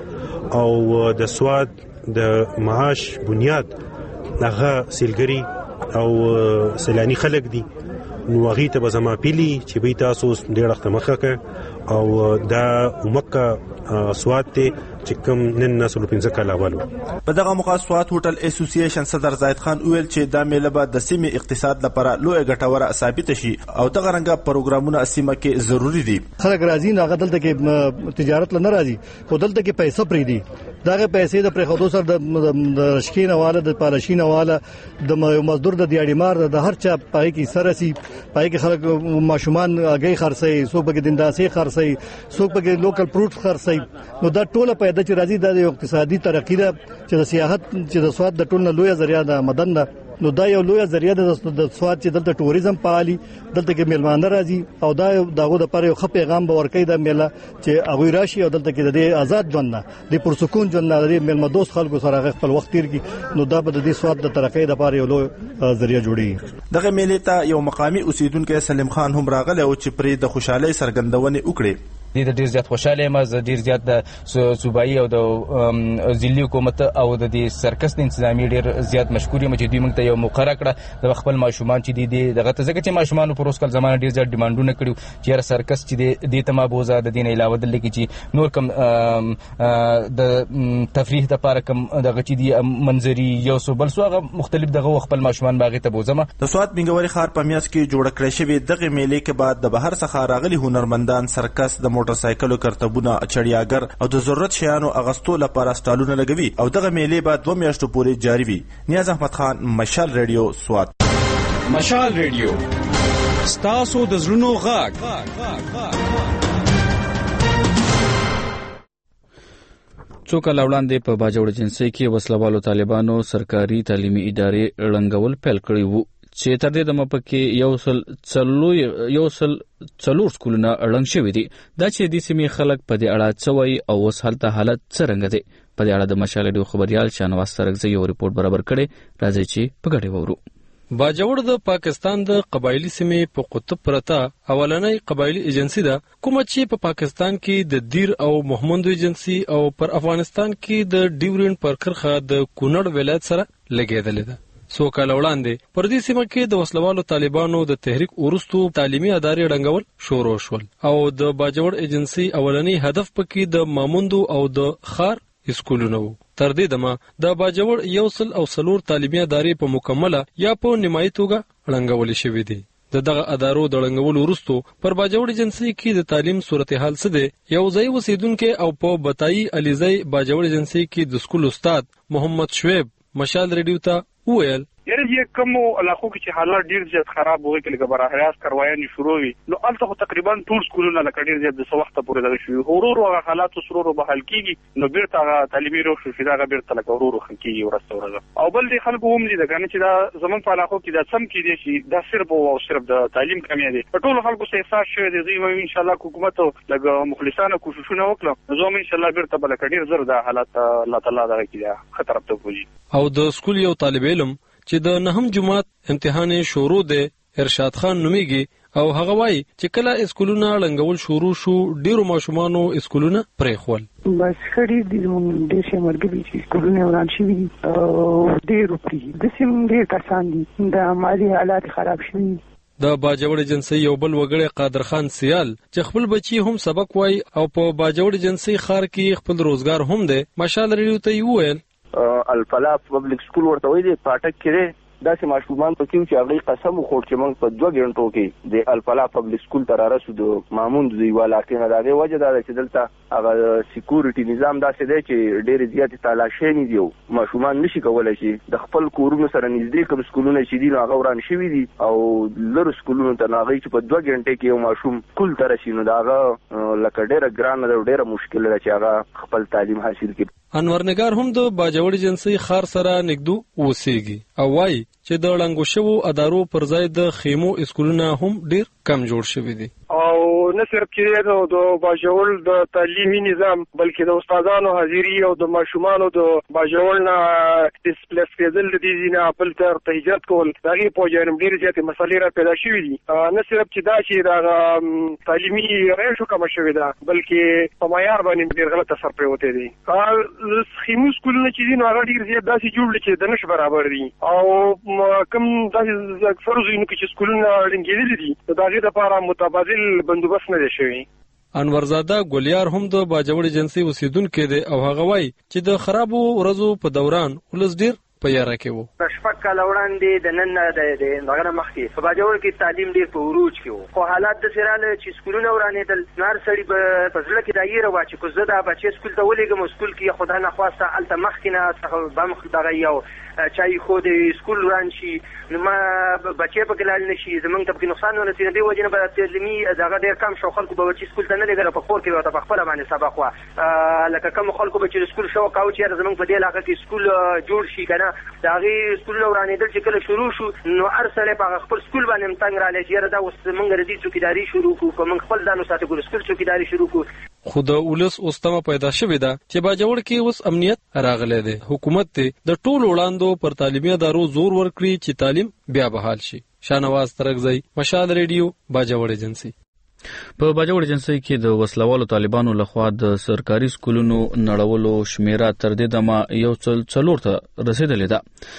او د سواد د معاش بنیاد هغه سیلګری او سیلانی خلک دي نو هغه ته به زما پیلي چې به تاسو ډېر وخت مخه کې او دا مکه سواد ته چې کوم نن نسل پنځه کاله اولو. په دغه موقع سواد هوټل اسوسییشن صدر زاید خان ویل چې دا میله به د سیمې اقتصاد لپاره لوی ګټوره ثابت شي او دغه رنګه پروګرامونه سیمه کې ضروری دي. خلک راځي نه دلته کې تجارت لنه راځي خو دلته کې پیسې پری دي دغه پیسې د پرخودو سره د رشکین حواله د پالشین حواله د مزدور د دیاړي مار د هر چا پای کې سرسي پای کې خلک ماشومان اگې خرڅي څوک به دنداسي خرڅي څوک به لوکل فروټ خرڅي نو دا ټوله پیدا چې راځي د اقتصادي ترقی ده چې د سیاحت چې د سواد د ټولنه لوی ذریعہ ده مدن ده نو دا یو لوی ذریعہ ده د سواد چې دلته ټوریزم پالي دلته کې میلمانه راځي او دا دغه د پر یو خپ پیغام به ورکړي د میله چې هغه راشي او دلته کې د آزاد ژوند نه د پرسکون ژوند نه د میلمه دوست خلکو سره خپل وخت تیر کی نو دا به د سواد د ترقی لپاره یو لوی ذریعہ جوړي. دغه میله ته یو مقامی اوسیدونکو سلیم خان هم راغله او چې پرې د خوشحالي سرګندونه وکړي. د ډیر زیات خوشاله یم زه ډیر زیات د صوبایي او د ضلعي حکومت او د دې سرکس د انتظامی ډیر زیات مشکور یم چې دوی موږ ته یو مقرره کړه د خپل ماشومان چې دي دغه ته ځکه چې ماشومان په روسکل زمانه ډیر زیات ډیمانډونه کړیو چې هر سرکس چې د تما بوزا د دین علاوه د لکه چې نور کم د تفریح لپاره کم دغه چې دی منظري یو سو بل سو هغه مختلف دغه خپل ماشومان باغې ته بوزم. د سواد بنګوري خار په میاس کې جوړ کړی شوی دغه میلې کې بعد د بهر څخه راغلي هنرمندان سرکس د موټر سایکلو کرتبونه چړیاګر او د ضرورت شیانو اغستو لپاره سټالونه لګوي او دغه میلې بعد دوه میاشتو پورې جاری وي. نیاز احمد خان مشال ریډیو سواد. مشال ریډیو ستاسو د زړونو غږ. څو کاله وړاندې په باجوړ جنسي کې وسلوالو طالبانو سرکاري تعلیمي ادارې ړنګول پیل کړی وو چې تر دې دمه پکې یو سل څلور یو سل څلور سکولونه اړنګ شوي دي. دا چې د سیمې خلک په دې اړه څه وایي او اوس هلته حالت څرنګه دی په دې اړه د مشال ریډیو خبريال شانواز ترغزي یو ریپورت برابر کړي. راځي چې په ګډه وورو. باجوړ د پاکستان د قبایلی سیمې په قطب پرتا اولنۍ قبایلی ایجنسی ده کومه چې په پاکستان کې د دیر او محمد ایجنسی او پر افغانستان کې د ډیورند پر کرخه د کونړ ولایت سره لګیدلې ده. سو کاله وړاندې پر دې سیمه کې د وسلوالو طالبانو د تحریک ورستو تعلیمي ادارې ړنګول شروع شول او د باجوړ ایجنسی اولنی هدف پکې د ماموندو او د خار اسکولونو وو. تر دې دمه د باجوړ یو سل او سلور تعلیمي ادارې په مکمله یا په نیمایي توګه ړنګول شوې دي. د دغه ادارو د ړنګولو وروسته پر باجوړ ایجنسی کې د تعلیم صورتحال څه دی یو ځای اوسیدونکو او په بتایي علیزی باجوړ ایجنسی کې د سکول استاد محمد شعیب مشال ریډیو ته وویل یعنی یہ کم علاقوں کی حالات ډیر زیات خراب وي کله براه راست کروایان شروع وي نو الته تقریبا ټول سکولونه لکه ډیر زیات د وخت پورې دغه شوی هورور او حالات سرور به حل کیږي نو بیرته تعلیمي روش شي دا بیرته لکه هورور خل کیږي ورسته ورغه او بل دي خلکو هم دي دا کنه چې دا زمون په علاقو کې دا سم کې دي چې دا صرف او صرف د تعلیم کمی دي ټول خلکو سه احساس شوی دي زه ان شاء الله حکومت لکه مخلصانه کوششونه وکړه زه ان شاء الله بیرته بل کډیر زر دا حالات الله تعالی دغه کې خطر ته کوي. او د سکول یو طالب علم چې د نهم جماعت امتحان شروع دی ارشاد خان نومیږي او هغه وایي چې کله اسکولونه ړنګول شروع شو ډیرو ماشومانو اسکولونه پرېښول. بس خړې دي زموږ ډېر شي مرګري چې اسکولونه وران شوي دي او ډېر پرې داسې ډېر کسان دي د مالي حالات خراب شوي. د باجوړ ایجنسۍ یو بل وګړی قادر خان سیال چې خپل بچي هم سبق وای او په باجوړ ایجنسۍ ښار کې خپل روزګار هم دی مشال ریډیو ته یې وویل الفلاح پبلک سکول ورته وایي دی پاټک کې داسې ماشومان په کې چې هغه قسم وخوړ چې موږ په دوه غنټو کې د الفلاح پبلک سکول ته رارسو د مامون د یو علاقې نه دغه وجه دا چې دلته هغه سکیورټي نظام داسې دی چې ډېر زیات تلاشي نه دی ماشومان نشي کولای چې د خپل کورونو سره نږدې کوم سکولونه چې دي هغه وران شوي دي او لر سکولونو ته هغه چې په دوه غنټې کې یو ماشوم کول تر شي نو داغه لکه ډېر ګران ده ډېر مشکل ده چې هغه خپل تعلیم حاصل کړي. انور نگار هم د باجوړ ایجنسۍ ښار سره نږدې اوسېږي او وایي چې د ړنګو شوو ادارو پر ځای د خیمو اسکولونه هم ډیر کم جوړ شوي دي او نه صرف چې د باجوړ د تعلیمي نظام بلکې د استادانو حاضری او د ماشومانو د باجوړ نه ډیسپلیس کېدل د دې نه خپل تر تهجرت کول دغه په جانب ډیر زیاتې مسلې را پیدا شوې دي. نه صرف چې دا چې د تعلیمي ریشو کم شوې ده بلکې په معیار باندې ډیر غلط اثر پروته دي. خیمو سکولونه چې دي نو هغه ډیر زیات داسې جوړ دي چې د نش برابر دي او کوم داسې اکثر ځینو کې چې سکولونه ړنګېدلي دي د هغې دپاره متبادل بندوبست نه دی شوی. انورزاده ګولیار هم د باجوړ ایجنسۍ اوسیدونکی دی او هغه وایي چې د خرابو ورځو په دوران ولس ډیر په یاره کې وو. شپږ کاله وړاندې د نن نه د دغه نه مخکې په باجوړ کې تعلیم ډېر په عروج کې وو خو حالات داسې راغله چې سکولونه ورانېدل نو هر سړي به په زړه کې دا یېره وه چې که زه دا بچی سکول ته ولېږم سکول کې خدای نخواسته هلته مخکې نه بم دغه یو چای خو د سکول وران شي نو ما بچی پکې لاړ نه شي زموږ ته پکې نقصان ونه رسي دې وجې نه به تعلیمي دغه ډېر کم شو خلکو به بچي سکول ته نه لېږله په کور کې ورته په خپله باندې سبق وه لکه کوم خلکو به چې سکول شوق کاوه چې یاره زموږ په دې علاقه کې سکول جوړ شي که نه د هغې سکولونه ورانېدل چې کله شروع شو نو هر سړی په هغه خپل سکول باندې تنګ رالی چې یاره دا اوس موږ د دې څوکیداري شروع کړو که موږ خپل ځان وساتو که سکول څوکیداري شروع کړو. خو د ولس اوس تمه پیدا شوې ده چې باجوړ کې اوس امنیت راغلی دی. حکومت ته د ټولو وړاندو پر تعلیمي ادارو زور ورکړي چې تعلیم بیا بحال شي. شاهنواز ترکزی مشال ریډیو باجوړ ایجنسۍ. په باجوړ ایجنسۍ کې د وسلوالو طالبانو لخوا د سرکاري سکولونو نړولو شمیره تر دې دمه یو څل څلور ته رسېدلې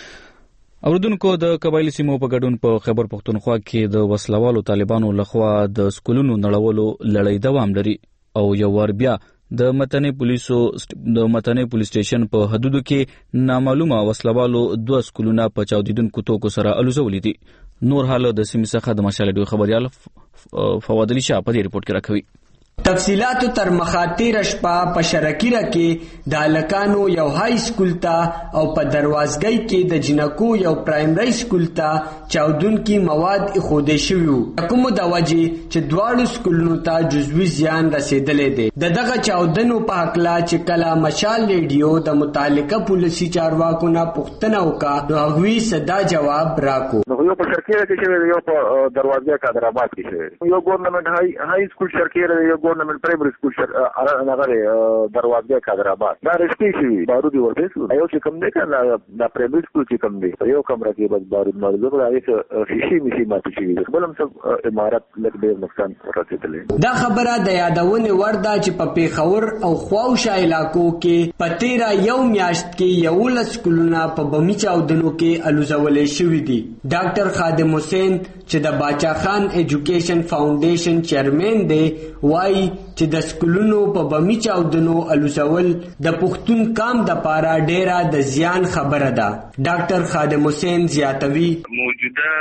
ده. اوردونکو د قبایلی سیمو په ګډون په خیبر پښتونخوا کې د وسلوالو طالبانو لخوا د سکولونو نړولو لړۍ دوام لري او یو ور بیا د متنې پولیسو د متنې پولیس سټیشن په حدودو کې نامعلومه وسلوالو دوه سکولونه په چاودیدونکو توکو سره الوزولي دي. نور حال د سیمې څخه د مشال ډیو خبريال فواد علي شاه په دې رپورت کې راکوي. تفصیلاتو تر مخاطر شپه په شرکیره کې د الکانو یو های سکول ته او په دروازګۍ کې د جنکو یو پرایمري سکول ته چاودونکي مواد اخوده شوي وو کوم د وجې چې دواړو سکولونو ته جزوي زیان رسیدلې دی. د دغه چاودنو په هکله چې کله مشال ریډیو د متعلقه پولیسي چارواکو نه پوښتنه وکړه نو هغوی صدا جواب راکړو. یو په شرکیره کې شوی یو په دروازګۍ کادرآباد کې شوی یو ګورنمنت های های سکول شرکیره یو ګورنمنت پرایمري سکول شر هغه دروازګۍ کادرآباد دا رښتې شوي بارود ورته شو یو چې کوم دی کنه دا پرایمري سکول چې کوم دی یو کمره کې بس بارود موجود دی هغه شیشې مشي ماته شوي بل هم څه عمارت لږ ډېر نقصان رسېدلی. دا خبره د یادونې وړ ده چې په پیښور او خواوشا علاقو کې په تیره یو میاشت کې یولس سکولونه په بمي چاودنو کې الوزولې شوي دي. ډاکټر خادم حسین چې د باچا خان ایجوکیشن فاونډیشن چیرمن دی وایي چې د سکولونو په بمي چاودنو الوزول د پښتون قام د پاره ډیره د زیان خبره ده. ډاکټر خادم حسین زیاتوي موجوده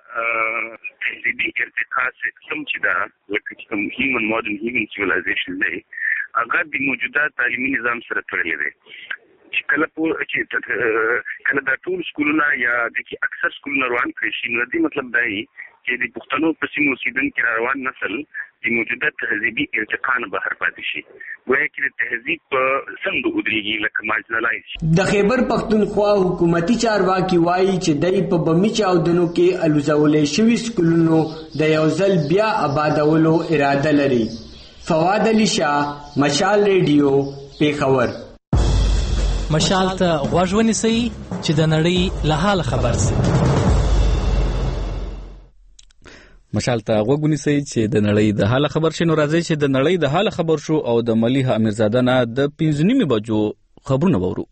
تهذیبي ارتقا سم چې دا لکه چې کوم هیومن ماډرن هیومن سیویلایزیشن دی هغه د موجوده تعلیمي نظام سره تړلې دی چې کله په چې کله د ټول سکولونه یا د کې اکثر سکولونه روان کړي شي نو دې مطلب دی چې د پښتنو په سیمو اوسېدونکي روان نسل د موجوده تهذیبي ارتقا نه بهر پاتې شي ګویا کې د تهذیب په څنډو ودرېږي لکه مارجنالایز شي. د خیبر پښتونخوا حکومتي چارواکي وایي چې دای په بمي چاودنو کې الوزولې شوي سکولونو د یو ځل بیا آبادولو اراده لري. فواد علي شاه مشال ریډیو پیښور. مشال ته غوږ ونیسئ چې د نړۍ له حال خبر شئ. مشال ته غوګونی سي چې د نړۍ د حال خبر شنو راځي چې د نړۍ د حال خبر شو او د مليحه امیرزاده نه د پنځه نیمه بجو خبرونه وورو.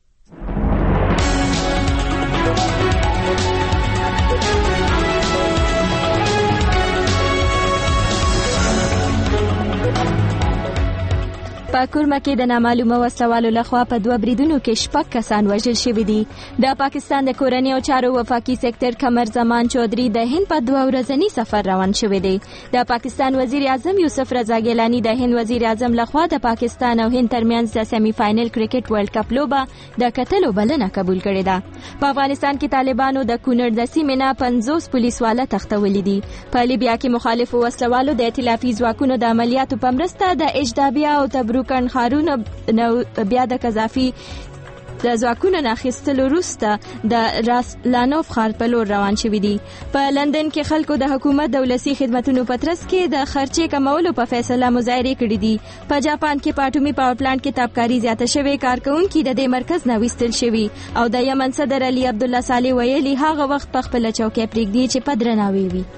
په کورمه کې د نامعلومه وسلوالو لخوا په دوه بریدونو کې شپږ کسان وژل شوي دي. د پاکستان د کورنۍ او چارو وفاقي سکتر قمر زمان چودھری د هند په دوه ورځني سفر روان شوی دی. د پاکستان وزیر اعظم یوسف رضا ګیلانی د هند وزیر اعظم لخوا د پاکستان او هند ترمنځ د سیمی فائنل کرکټ ورلد کپ لوبه د کتلو بلنه قبول کړې ده. په افغانستان کې طالبانو د کونړ د سیمې نه پنځوس پولیس والا تختولي دي. په لیبیا کې مخالفو وسلوالو د ائتلافي ځواکونو د عملیاتو په مرسته د اجدابیا او تبروک کن خارونه بیا د قذافي د ځواکونو نه اخیستلو وروسته د راس لانوف ښار په لور روان شوي دي. په لندن کې خلکو د حکومت د ولسي خدمتونو په ترڅ کې د خرچې کمولو په فیصله مظاهرې کړې دي. په جاپان کې په اټومي پاور پلانټ کې تابکاري زیاته شوې. کارکونکي د دې مرکز نه ویستل شوي او د یمن صدر علي عبدالله صالح ویلي هغه وخت په خپله چوکۍ پرېږدي چې په درناوي وي.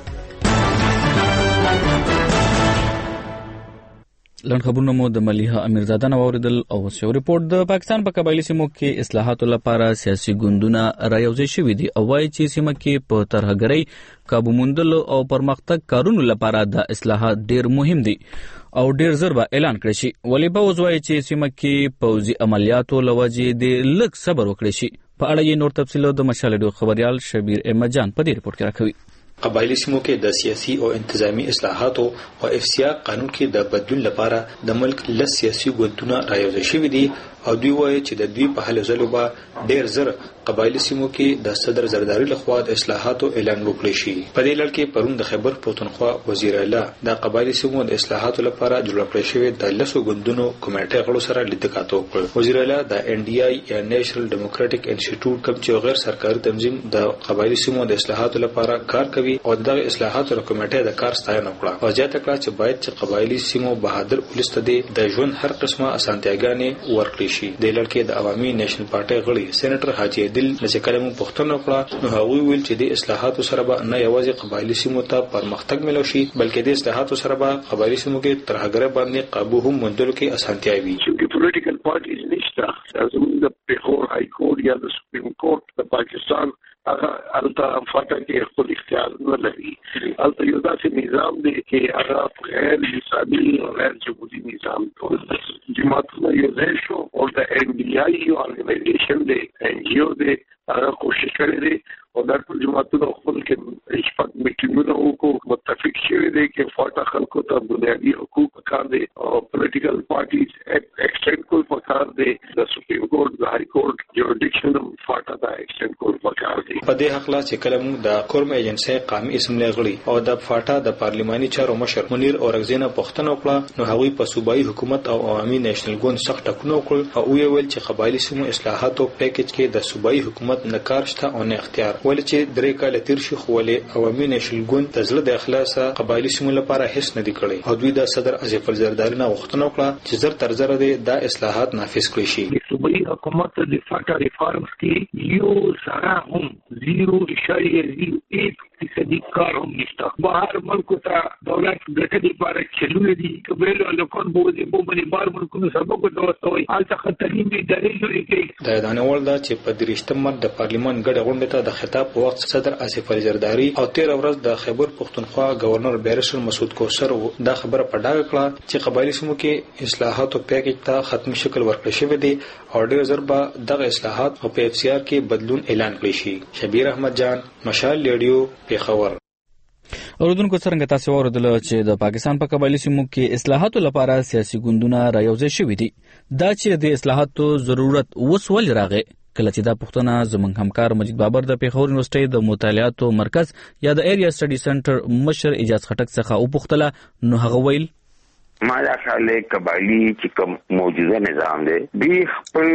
لنډ خبرونه مو د مليحه امیرزاده نه واوریدل او یو ریپورت. د پاکستان په قبایلی سیمو کې اصلاحاتو لپاره سیاسي ګوندونه رايوځای شوي دي او وايي چې سیمه کې په ترهګرۍ قابو موندلو او پرمختګ کارونو لپاره د اصلاحات ډیر مهم دي او ډیر زر به اعلان کړي شي. ولی به وځوي چې سیمه کې پوځي عملیاتو لوجې د لږ صبر وکړي شي. په اړه یې نور تفصیل د مشال ډیو خبريال شبیر احمد جان په دې ریپورت کې راکوي. قبایلی سیمو کې د سیاسي او انتظامی اصلاحاتو او افسیا قانون کې د بدلون لپاره د ملک لس سیاسي ګوندونه رايوځای شوي دي او دوی وایي چې د دوی په هلو ځلو به ډیر زر قبایلی سیمو کې د صدر زرداری لخوا د اصلاحاتو اعلان وکړي شي. په دې لړ کې پرون د خیبر پښتونخوا وزیر اعلی د قبایلی سیمو د اصلاحاتو لپاره جوړ کړی شوی د لسو ګوندونو کمیټې غړو سره لیدکات وکړ. وزیر اعلی د ان ډي آی یا نېشنل ډیموکراټک انسټیټیوټ کوم چې غیر سرکاري تنظیم د قبایلی سیمو د اصلاحاتو لپاره کار کوي او د اصلاحاتو کمیټې د کار ستاینه وکړه او زیاته کړه چې باید چې قبایلی سیمو بهادر ولست دي د ژوند هر قسمه اسانتیاګانې ورکړي شي. د لړ د عوامي نېشنل پارټي غړي سېنیټر حاجی عادل چې کلمو پښتنه وکړه نو هغه ویل چې د اصلاحاتو سره به نه یوازې قبایلی سیمو ته پرمختګ ملو شي بلکې د اصلاحاتو سره به قبایلی سیمو کې ترهګر باندې قابو هم موندلو کې اسانتیاوي وي. چې پولیټیکل پارټیز نشته زموږ د پیښور های کورټ یا د سپریم کورټ د پاکستان هغه الته فاټا کې خپل اختیار نه لري. الته یو داسې نظام دی چې هغه غیر حسابي او غیر جمهوري نظام ټول جماعتونه یو ځای شو او د ان ډي آی یو ارګنایزیشن دی ان جی او دی هغه کوشش کړی دی او دا ټول جماعتونه خپل کې شپږ میټینګونه وکړو متفق شوي دي چې فاټا خلکو ته بنیادي حقوق پکار دي او پولیټیکل پارټیز ایکسټینډ کول پکار دي. د سپریم کورټ د های کورټ جوریډکشن فاټا دا ایکسټینډ کول پکار دي. په دې حق لا چې کلم د کورم ایجنسی قومي اسمبلی غړي او د فاټا د پارلیماني چارو مشر منیر اورغزینا پښتنه وکړه نو هغوی په صوبایي حکومت او عوامي نېشنل ګوند سخت ټکونه وکړ او ویل چې قبایلی سیمو اصلاحاتو پیکیج کې د صوبایي حکومت نه کار شته او نه اختیار ولې چې درې کال تیر شي خو ولې عوامي نېشنل ګوند تزله د اخلاص قبایلی سیمو لپاره هیڅ نه دی کړی او دوی د صدر عزیف الزرداری نه وختونه وکړه چې زر تر زر د اصلاحات نافذ کړي شي. صوبایي حکومت د فاټا ریفارمز کې یو سره هم زیرو اشاریه زیرو ایک فیصدي کار هم نشته. بهر ملکو ته دولت ګټې لپاره چلولې دي کبیل او لکون بوزي په باندې بار ملکونو سبب کوي حالت خطرې دي درې لري کې د دانوال دا چې په درشتم مر د پارلیمان ګډه غونډه ته د خطاب په وخت صدر عاصف علي زرداری او تیر ورځ د خیبر پښتونخوا گورنر بیرشل مسعود کوثر دا خبره په ډاګه کړه چې قبایلی سیمو کې اصلاحاتو پیکیج ته ختمي شکل ورکړل شوی دی او ډېر زر به دغه اصلاحات په اف سی آر کې بدلون اعلان کړی شي. شبیر احمد جان مشال ریډیو پیښور. اوردونکو څنګه تاسو اوریدل چې د پاکستان په قبایلی سیمو کې اصلاحاتو لپاره سیاسي ګوندونه رايوځای شوي دي. دا چې د اصلاحاتو ضرورت وسول راغی کله چې دا پښتنه زمونږ همکار مجید بابر د پیښور یونیورسيټي د مطالعاتو مرکز یا د ایریا سټډي سنټر مشر اجاز خټک څخه او پښتله نو هغه ویل ما دا خاله قبایلی چې کوم موجوده نظام دی دی خپل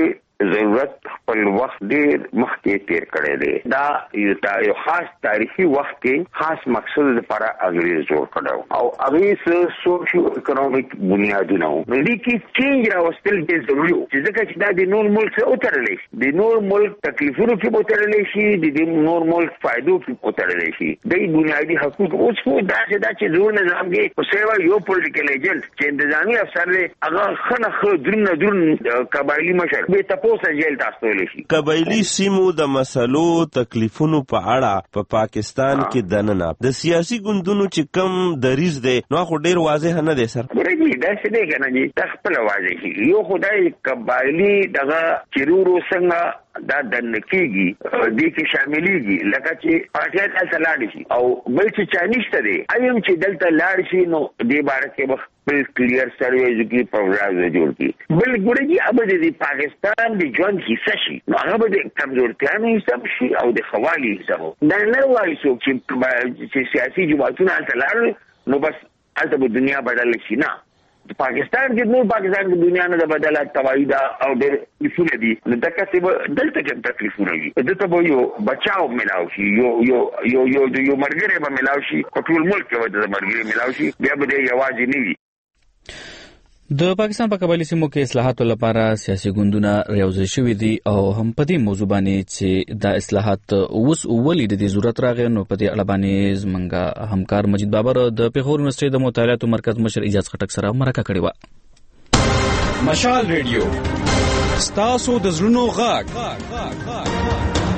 ضرورت خپل وخت ډیر مخکې تیر کړی دی. دا یو خاص تاریخي وخت کې خاص مقصد لپاره انګریز جوړ کړو او هغه سوشیو اکونومیک بنیادونه وو. دې کې چینج راوستل ډیر ضروري وو ځکه چې دا د نور ملک څخه وترلی شي، د نور ملک تکلیفونو کې وترلی شي، د نور ملک فائدو کې وترلی شي. د بنیادي حقوق اوس خو دا چې دا چې زور نظام کې په سیوا یو پولیټیکل ایجنټ چې انتظامی افسر دی هغه خنه خو درن درن قبایلی مشر به تاسو جیل تاسو لشي. قبایلی سیمو د مسلو تکلیفونو په اړه په پاکستان کې دننه د سیاسي ګوندونو چې کم دریز دی نو خو ډیر واضح نه دی سر. ورګي دا څه دی کنه جی تخپل واضح شي. یو خدای قبایلی دغه چیرورو څنګه دا دنه کیږي دې کې شاملېږي لکه چې پارټیا ته لاړ شي او بل چې چانيشته دی ایم چې دلته لاړ شي نو دې بار کې وخت بل کلیر سرویز کی پروګرام جوړ کی بل ګورې ابد دې پاکستان د ژوند حصہ شي نو هغه به کمزورتیا نه حساب شي او د خوالي حساب دا نه وایي چې سیاسي جماعتونه ته لاړ نو بس البته دنیا بدل شي نه. پاکستان کې نور پاکستان کې دنیا نه بدله توایدا او د تکلیفونه دي نو دا کسب دلته کې تکلیفونه دي دته به یو بچاو ملاو شي یو یو یو یو یو مرګره به ملاو شي په ټول ملک کې د مرګره ملاو شي بیا به د یوازې نه وي. د پاکستان په قبایلی سیمو کې اصلاحاتو لپاره سیاسي ګوندونه راوځي شوي دي او هم په دې موضوع باندې چې دا اصلاحات اوس ولې د دې ضرورت راغی نو په دې اړه باندې زمونږ همکار مجید بابر د پیښور یونیورسيټي د مطالعاتو مرکز مشر اجاز خټک سره مرکه کړې وه. مشال ریډیو ستاسو د زړونو غږ.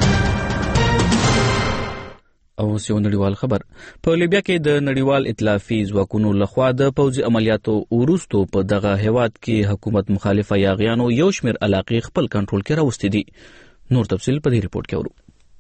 او یو نړیوال خبر په لیبیا کې د نړیوال ائتلافي ځواکونو لخوا د پوځي عملیاتو وروسته په دغه هیواد کې حکومت مخالفه یاغیانو یو شمېر علاقې خپل کنټرول کې راوستې دي. نور تفصیل په دې ریپورت کې اورو.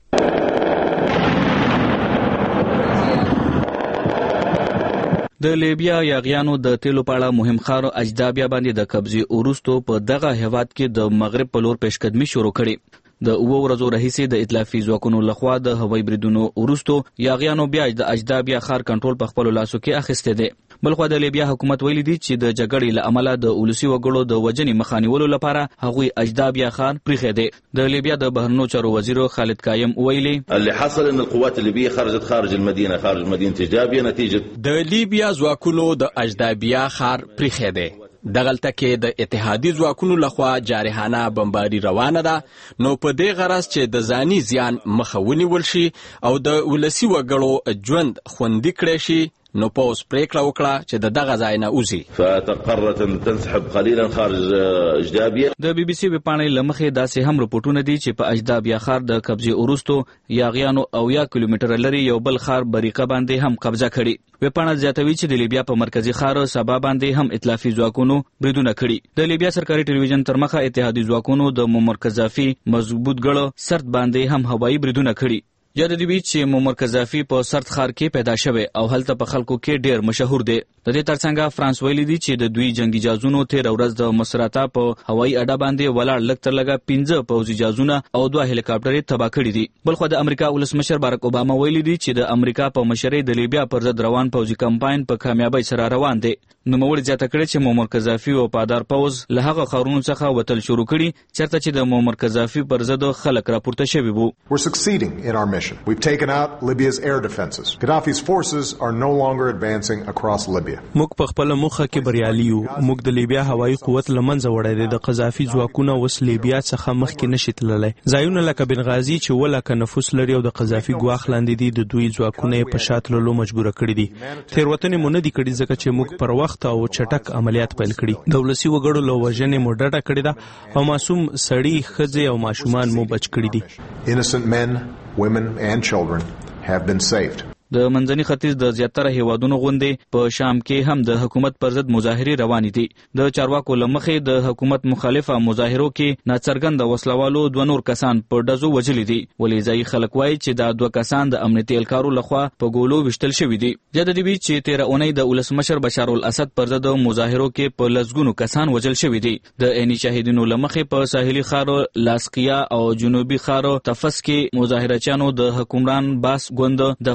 د لیبیا یاغیانو د تیلو په اړه مهم ښار اجدابیا باندې د قبضې وروسته په دغه هیواد کې د مغرب په لور پیشقدمي شروع کړې. د اوو ورځو راهیسې د ائتلافي ځواکونو لخوا د هوایي بریدونو وروسته یاغیانو بیا د اجدابیا ښار کنټرول په خپلو لاسو کې اخیستی دی. بلخوا د لیبیا حکومت ویلي دي چې د جګړې له امله د ولسي وګړو د وژنې مخه نیولو لپاره هغوی اجدابیا ښار پرېښی دی. د لیبیا د بهرنیو چارو وزیر خالد قایم ویلي اللي حصل ان القوات الليبيه خرجت خارج المدينه خارج مدينه اجدابيه نتيجه د لیبیا ځواکونو د اجدابیا ښار پرېښی دی. دغلته کې د اتحادي ځواکونو لخوا جارحانه بمباري روانه ده نو په دې غرض چې د ځاني زیان مخه ونیول شي او د ولسي وګړو ژوند خوندي کړی شي نو پوز پریکړه وکړه چې د دغه ځای نه وځي. فتقررت ان تنسحب قليلا خارج اجدابيه. د بي بي سي وپاڼې لمخې داسې هم رپورټونه دي چې په اجدابیا ښار د قبضې وروسته یاغیانو او یا کیلومتر لري یو بل ښار بریقه باندې هم قبضه کړي. وپاڼه زیاتوي چې د لیبیا په مرکزی ښار سبا باندې هم ائتلافي ځواکونو بریدونه کړي. د لیبیا سرکاري ټلویزیون تر مخه اتحادي ځواکونو د معمر قذافي مضبوط ګړو سرت باندې هم هوایي بریدونه کړي. یاد دی وی چې معمر قذافي په سرت ښار کې پیدا شوی او هلته په خلکو کې ډیر مشهور دی. د دې ترڅنګ فرانس ویلي دی چې د دوی جنگي جازونو تیر ورځ د مصراتا په هوایي اډه باندې ولاړ لږ تر لږه پنځه پوځي جازونه او دوه هلیکاپټرې تباه کړي دي. بلخو د امریکا ولسمشر بارک اوباما ویلي دی چې د امریکا په مشرۍ د لیبیا پر ضد روان پوځي کمپاین په کامیابی سره روان دی. نوموړي زیاته کړې چې معمر قذافي او پادار پوځ له هغه ښارونو څخه وتل شروع کړي چېرته چې د معمر قذافي پر ضد خلک راپورته شوي وو. We're succeeding in our mission. We've taken out Libya's air defenses. Gaddafi's forces are no longer advancing across Libya. موږ په خپل مخه کې بریالي یو. موږ د لیبیا هوایي قوت لمنځه وړی دی. د قذافي ځواکونه اوس لیبیا څخه مخکې نشي تللی. ځایونه لکه بنغازي چې ولکه نفوس لري او د قذافي ګواښ لاندې دي د دوی ځواکونه یې په شا تللو مجبوره کړي دي. تېروتنې مو نه دي کړي ځکه چې موږ پر وخت او چټک عملیات پیل کړي. د ولسي وګړو له وژنې مو ډډه کړې ده او معصوم سړي ښځې او ماشومان مو بچ کړي دي. Innocent men, women and children have been saved. د منځني ختیځ د زیاتره هیوادونو غوندې په شام کې هم د حکومت پر ضد مظاهرې روانې دي. د چارواکو له مخې د حکومت مخالفه مظاهرو کې ناڅرګنده وسلوالو دوه نور کسان په ډزو وژلي دي. ولې ځایي خلک وایي چې دا دوه کسان د امنیتي اهلکارو لخوا په ګولو ویشتل شوي دي. یاد دی وی چې تیره اونۍ د ولسمشر بشار الاسد پر ضد مظاهرو کې په لسګونو کسان وژل شوي دي. د عیني شاهدینو له مخې په ساحلي ښار لاسقیا او جنوبي ښار تفس کې مظاهرچیانو د حکمران باس ګوند دفتر سوځ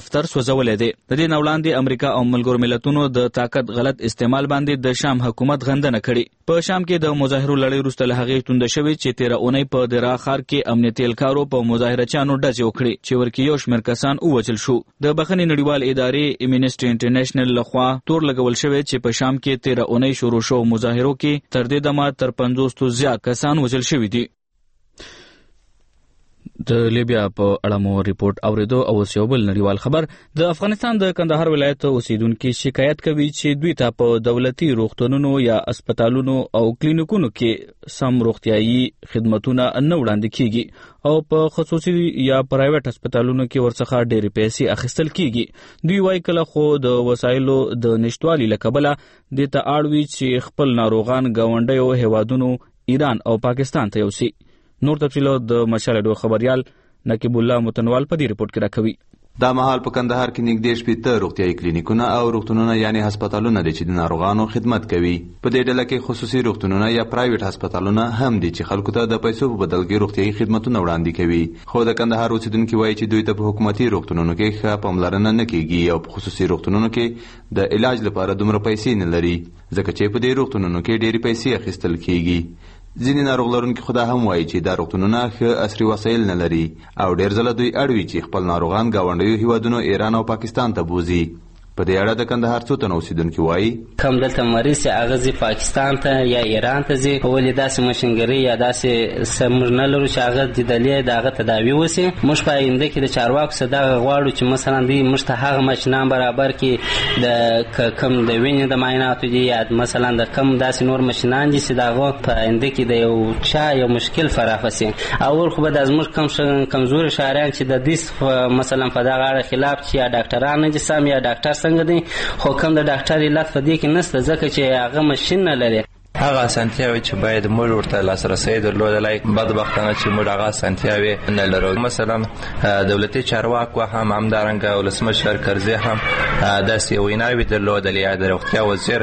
غځولې دی. د دې نه وړاندې امریکا او ملګرو ملتونو د طاقت غلط استعمال باندې د شام حکومت غندنه کړې. په شام کې د مظاهرو لړۍ وروسته له هغې توند شوې چې تیره اونۍ په درا ښار کې امنیتي اهلکارو په مظاهرچیانو ډزې وکړې چې ورکې یو شمېر کسان ووژل شو. د بخښنې نړیوال ادارې امنیسټي انټرنیشنل لخوا تور لګول شوی چې په شام کې تیره اونۍ شروع شو مظاهرو کې تر دې دمه تر پنځوس زیات کسان وژل شوي دي. د لیبیا په اړه مو ریپورت اوریدو. او اوس یو بل نړیوال خبر. د افغانستان د کندهار ولایت اوسیدونکو شکایت کوي چې دوی ته په دولتي روغتونونو یا اسپیټالونو او کلینیکونو کې سم روغتیايي خدماتونه نه وړاندې کیږي او په خصوصي یا پرایویټ اسپیټالونو کې ورڅخه ډېرې پیسې اخیستل کیږي. دوی وايي کله خو د وسایلو د نشټوالي له کبله د ته اړوي چې خپل ناروغان ګاونډیو هیوادونو ایران او پاکستان ته یوسي. نور تفصیلات د مشال ډو خبريال نقیب الله متنوال په دې ریپورت کې راکوي. دا مهال په کندهار کې نږدې شپږ روغتیايي کلینیکونه او روغتونونه یعنی هسپتالونه دي چې د ناروغانو خدمت کوي. په دې ډله کې خصوصي روغتونونه یا پرایویټ هسپتالونه هم دي چې خلکو ته د پیسو په بدل کې روغتیايي خدماتونه وړاندې کوي. خو د کندهار اوسیدونکو وایي چې دوی ته په حکومتي روغتونونو کې ښه پاملرنه نه کیږي او په خصوصي روغتونونو کې د علاج لپاره دومره پیسې نه لري ځکه چې په دې روغتونونو کې ډېری پیسې اخیستل کیږي. ځینې ناروغ لرونکي خو دا هم وایي چې دا روغتونونه ښه عصري وسایل نه لري او ډېر ځله دوی اړوي چې خپل ناروغان ګاونډیو هیوادونو ایران او پاکستان ته بوځي. په دې اړه د کندهار څو تنه اوسیدونکي وایي کوم دلته مریض چې هغه ځي پاکستان ته یا ایران ته ځي ولې داسې مشنګري یا داسې سمر نه لرو چې هغه د دلې د هغه تداوي وسي. موږ په آینده کې د چارواکو څخه دا غواړو چې مثلا دوی موږ ته هغه ماشینان برابر کړي د کم د وینې د معایناتو دي یا مثلا د کم داسې نور ماشینان دي چې دغه په آینده کې د یو چا یو مشکل فراخ وسي. اول خو به د زموږ کم کمزوري شهریان چې د دې مثلا په دغه اړه خلاف چې یا ډاکټران نه دي سم یا ډاکټر څنګه دي خو کوم د ډاکټر علت په دې کې نشته ځکه چې هغه ماشین نه لري. هغه اسانتیاوي چې باید موږ ورته لاسرسی درلودلای بدبختانه چې موږ هغه اسانتیاوي نه لرو. مثلا دولتي چارواکو هم همدارنګه ولسمشر کرزي هم داسې ویناوي درلودلې د روغتیا وزیر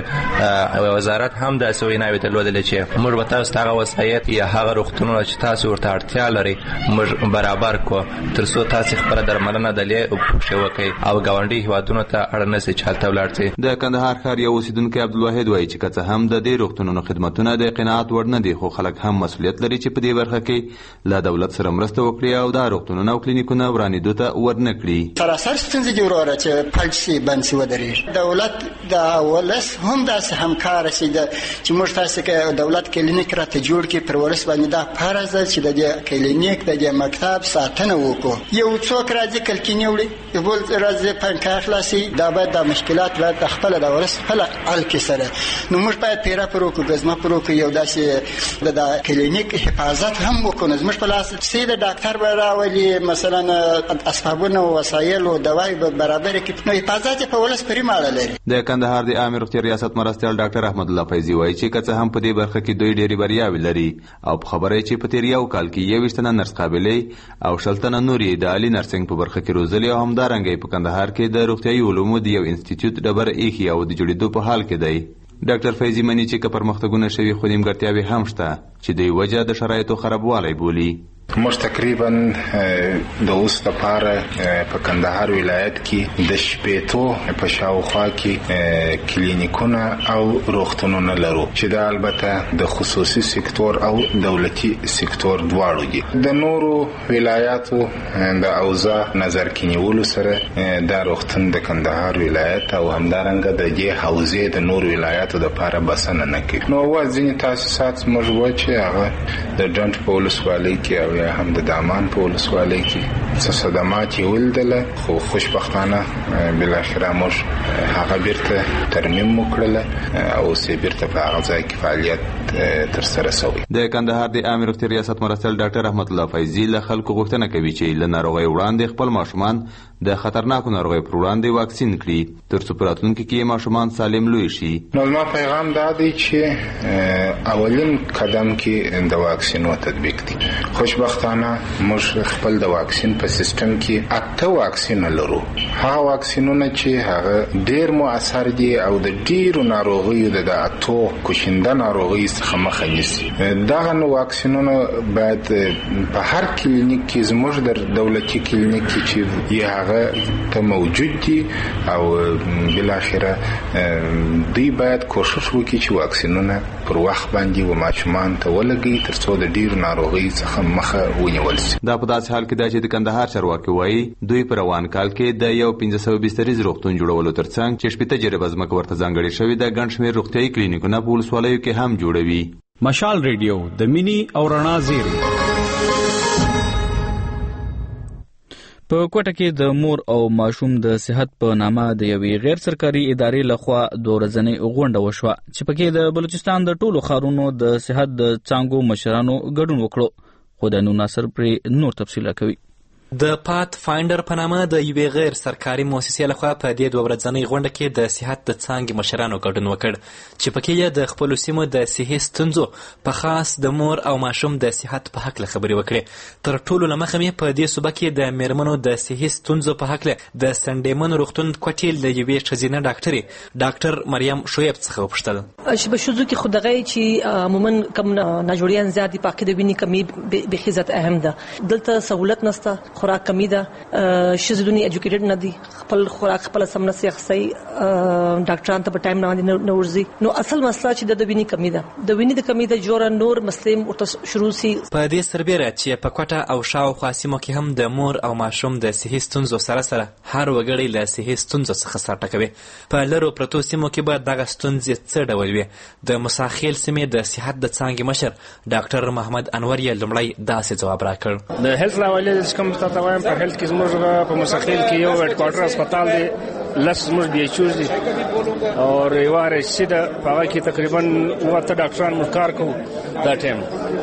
وزارت هم داسې ویناوي درلودلې چې موږ به تاسو ته هغه وسایط یا هغه روغتونونه چې تاسو ورته اړتیا لري موږ برابر کو تر څو تاسو خپل درملنه دلې او پوښښ وکړي او ګاونډي هیوادونو ته اړ نه سي چالت ولاړ سي. د کندهار ښار یو اوسیدونکو عبدالواحد وایي چې که هم د دې روغتونونو خدماتونه د قناعت وړ نه دي خو خلک هم مسؤلیت لري چې په دې برخه کې له دولت سره مرسته وکړي او دا روغتونونه او کلینیکونه ورانېدو ته ورنه کړي. سراسر ستونزې دي وروره چې پلټ شي بند شي ودرېږي. دولت د ولس هم داسې همکاره شي چې موږ تاسو کې دولت کلینیک راته جوړ کړي پر ولس باندې دا فرض ده چې د دې کلینیک د دې مکتب ساتنه وکړو. یو څوک راځي کلکینی وړي یو بل راځي پنکه خلاصي دا باید د مشکلات باید خپل د ولس خپل حل کې سره نو موږ باید پیرا پرو کو غزما پرو کو یو داسې د کلینیک حفاظت هم وکړو. زموږ په لاس سي د ډاکټر براولي مثلا اسبابونه او وسایل او دواي برابر کړي نو حفاظت په ولس پرې ماړه لري. د کندهار د عامه روغتیا ریاست مرستیال ډاکټر احمد الله فیضی وایي چې کڅه هم په دې برخه کې دوی ډېری بریاوې لري او په خبره چې په تیر یو کال کې یو وشتنه نرس قابلې او شلتنه نوري د عالی نرسنګ په برخه کې روزلي او همدارنګ په کندهار کې د روغتیايي علومو د یو انسټیټیوټ ډبر ایخي او د جوړېدو په حال کې دی. ډاکټر فیضی مني چې که پرمختګونه شوي خو نیمګړتیاوې هم شته چې دوی وجه د شرایطو خرابوالی بولي. موږ تقریبا د اوس لپاره په کندهار ولایت کې د شپېتو په شاوخوا کې کلینیکونه او روغتونونه لرو چې دا البته د خصوصي سکتور او دولتي سکتور دواړو دي. د نورو ولایاتو د اوضاع نظر کې نیولو سره دا روغتون د کندهار ولایت او همدارنګه د دې حوزې د نورو ولایاتو لپاره بسنه نه کوي. نو ځینې تاسیسات موږ وایو چې هغه د ډنډ په ولسوالۍ کې او یا هم د دامان په ولسوالۍ کې څه صدمات یې ولیدله خو خوشبختانه بالاخره موږ هغه بیرته ترمیم وکړله او اوس بیرته په هغه ځای کې فعالیت ترسره شوی. د کندهار د عامه روغتیا ریاست مرستیال ډاکټر احمد الله فیضی له خلکو غوښتنه کوي چې له ناروغۍ وړاندې خپل ماشومان د خطرناکو ناروغیو پر وړاندې واکسین کړي تر څو په راتلونکي کې ماشومان سالم لوی شي. نو زما پیغام دا دی چې اولین قدم کې د واکسین او تطبیق دی. خوشبختانه موږ خپل د واکسین په سیستم کې اته واکسین لرو هغه واکسینونه چې هغه ډیر مؤثر دي او د ډیرو ناروغیو د اتو کوشنده ناروغي څخه مخه نیسي. دغه نو واکسینونه باید په هر کلینیک کې زموږ د دولتي کلینیک کې چې یې هغه ته موجود دي او بل اخره دوی باید کوشش وکړي چې واکسینونه پر وخت باندې و ماشومان ته ولګي ترڅو د ډیرو ناروغي څخه مخه ونیول شي. دا په داسې حال کې دا چې د کندهار چارواکي وایي دوی په روان کال کې د یو پنځه سوه بستریز روغتون جوړولو ترڅنګ چې شپېته جریبه ځمکه ورته ځانګړې شوې ده ګڼ شمېر روغتیایي کلینیکونه په ولسوالیو کې هم جوړوي. مشال ریډیو د مینی او رڼا زیری. په کوټه کې د مور او ماشوم د صحت په نامه د یوې غیر سرکاري ادارې لخوا دوه ورځنۍ غونډه وشوه چې پکې د بلوچستان د ټولو ښارونو د صحت د څانګو مشرانو ګډون وکړو. خو د نو ناصر پرې نور تفصیل کوي. د پات فاینډر په نامه د یوې غیر سرکاري مؤسسې لخوا په دې دوه ورځنۍ غونډه کې د صحت د څانګې مشرانو ګډون وکړ چې پکې یې د خپلو سیمو د صحي ستونزو په خاص د مور او ماشوم د صحت په هکله خبرې وکړې. تر ټولو له مخه مې په دې صوبه کې د میرمنو د صحي ستونزو په هکله د سنډیمن روغتون کوټې له یوې ښځینه ډاکټرې ډاکټر مریم شعیب څخه وپوښتل چې په ښځو کې خو دغه چې عموما کم ناجوړیان زیات دي، پاکې د وینې کمي بیخي زیات اهم ده. دلته سهولت نشته، خوراک کمی ده، ښځې دونې ایجوکیټډ نه دي، خپل خوراک خپله سم نشي اخیستی، ډاکټران ته په ټایم باندې نه ورځي. نو اصل مسله چې د وینې کمی ده، د وینې د کمی د جوړه نور مسلې ورته شروع سي. په دې سربیره چې په کوټه او شاوخوا سیمو کې هم د مور او ماشوم د صحي ستونزو سره سره هر وګړی له صحي ستونزو څخه سر ټکوي. په لرو پرتو سیمو کې به دغه ستونزې څه ډول وي؟ د مساخیل سیمې د صحت د څانګې مشر ډاکټر محمد انور یې لومړی داسې جواب راکړ. د هیلث راولې چې کوم تاسو وایم په هیلث کې زموږ په مساخیل کې یو هډ کوارټر هسپتال دی، لس زموږ بي ایچ اوز دي او یو آر ایچ سی ده، په هغه کې تقریبا اوته ډاکټران موږ کار کوو دا ټایم،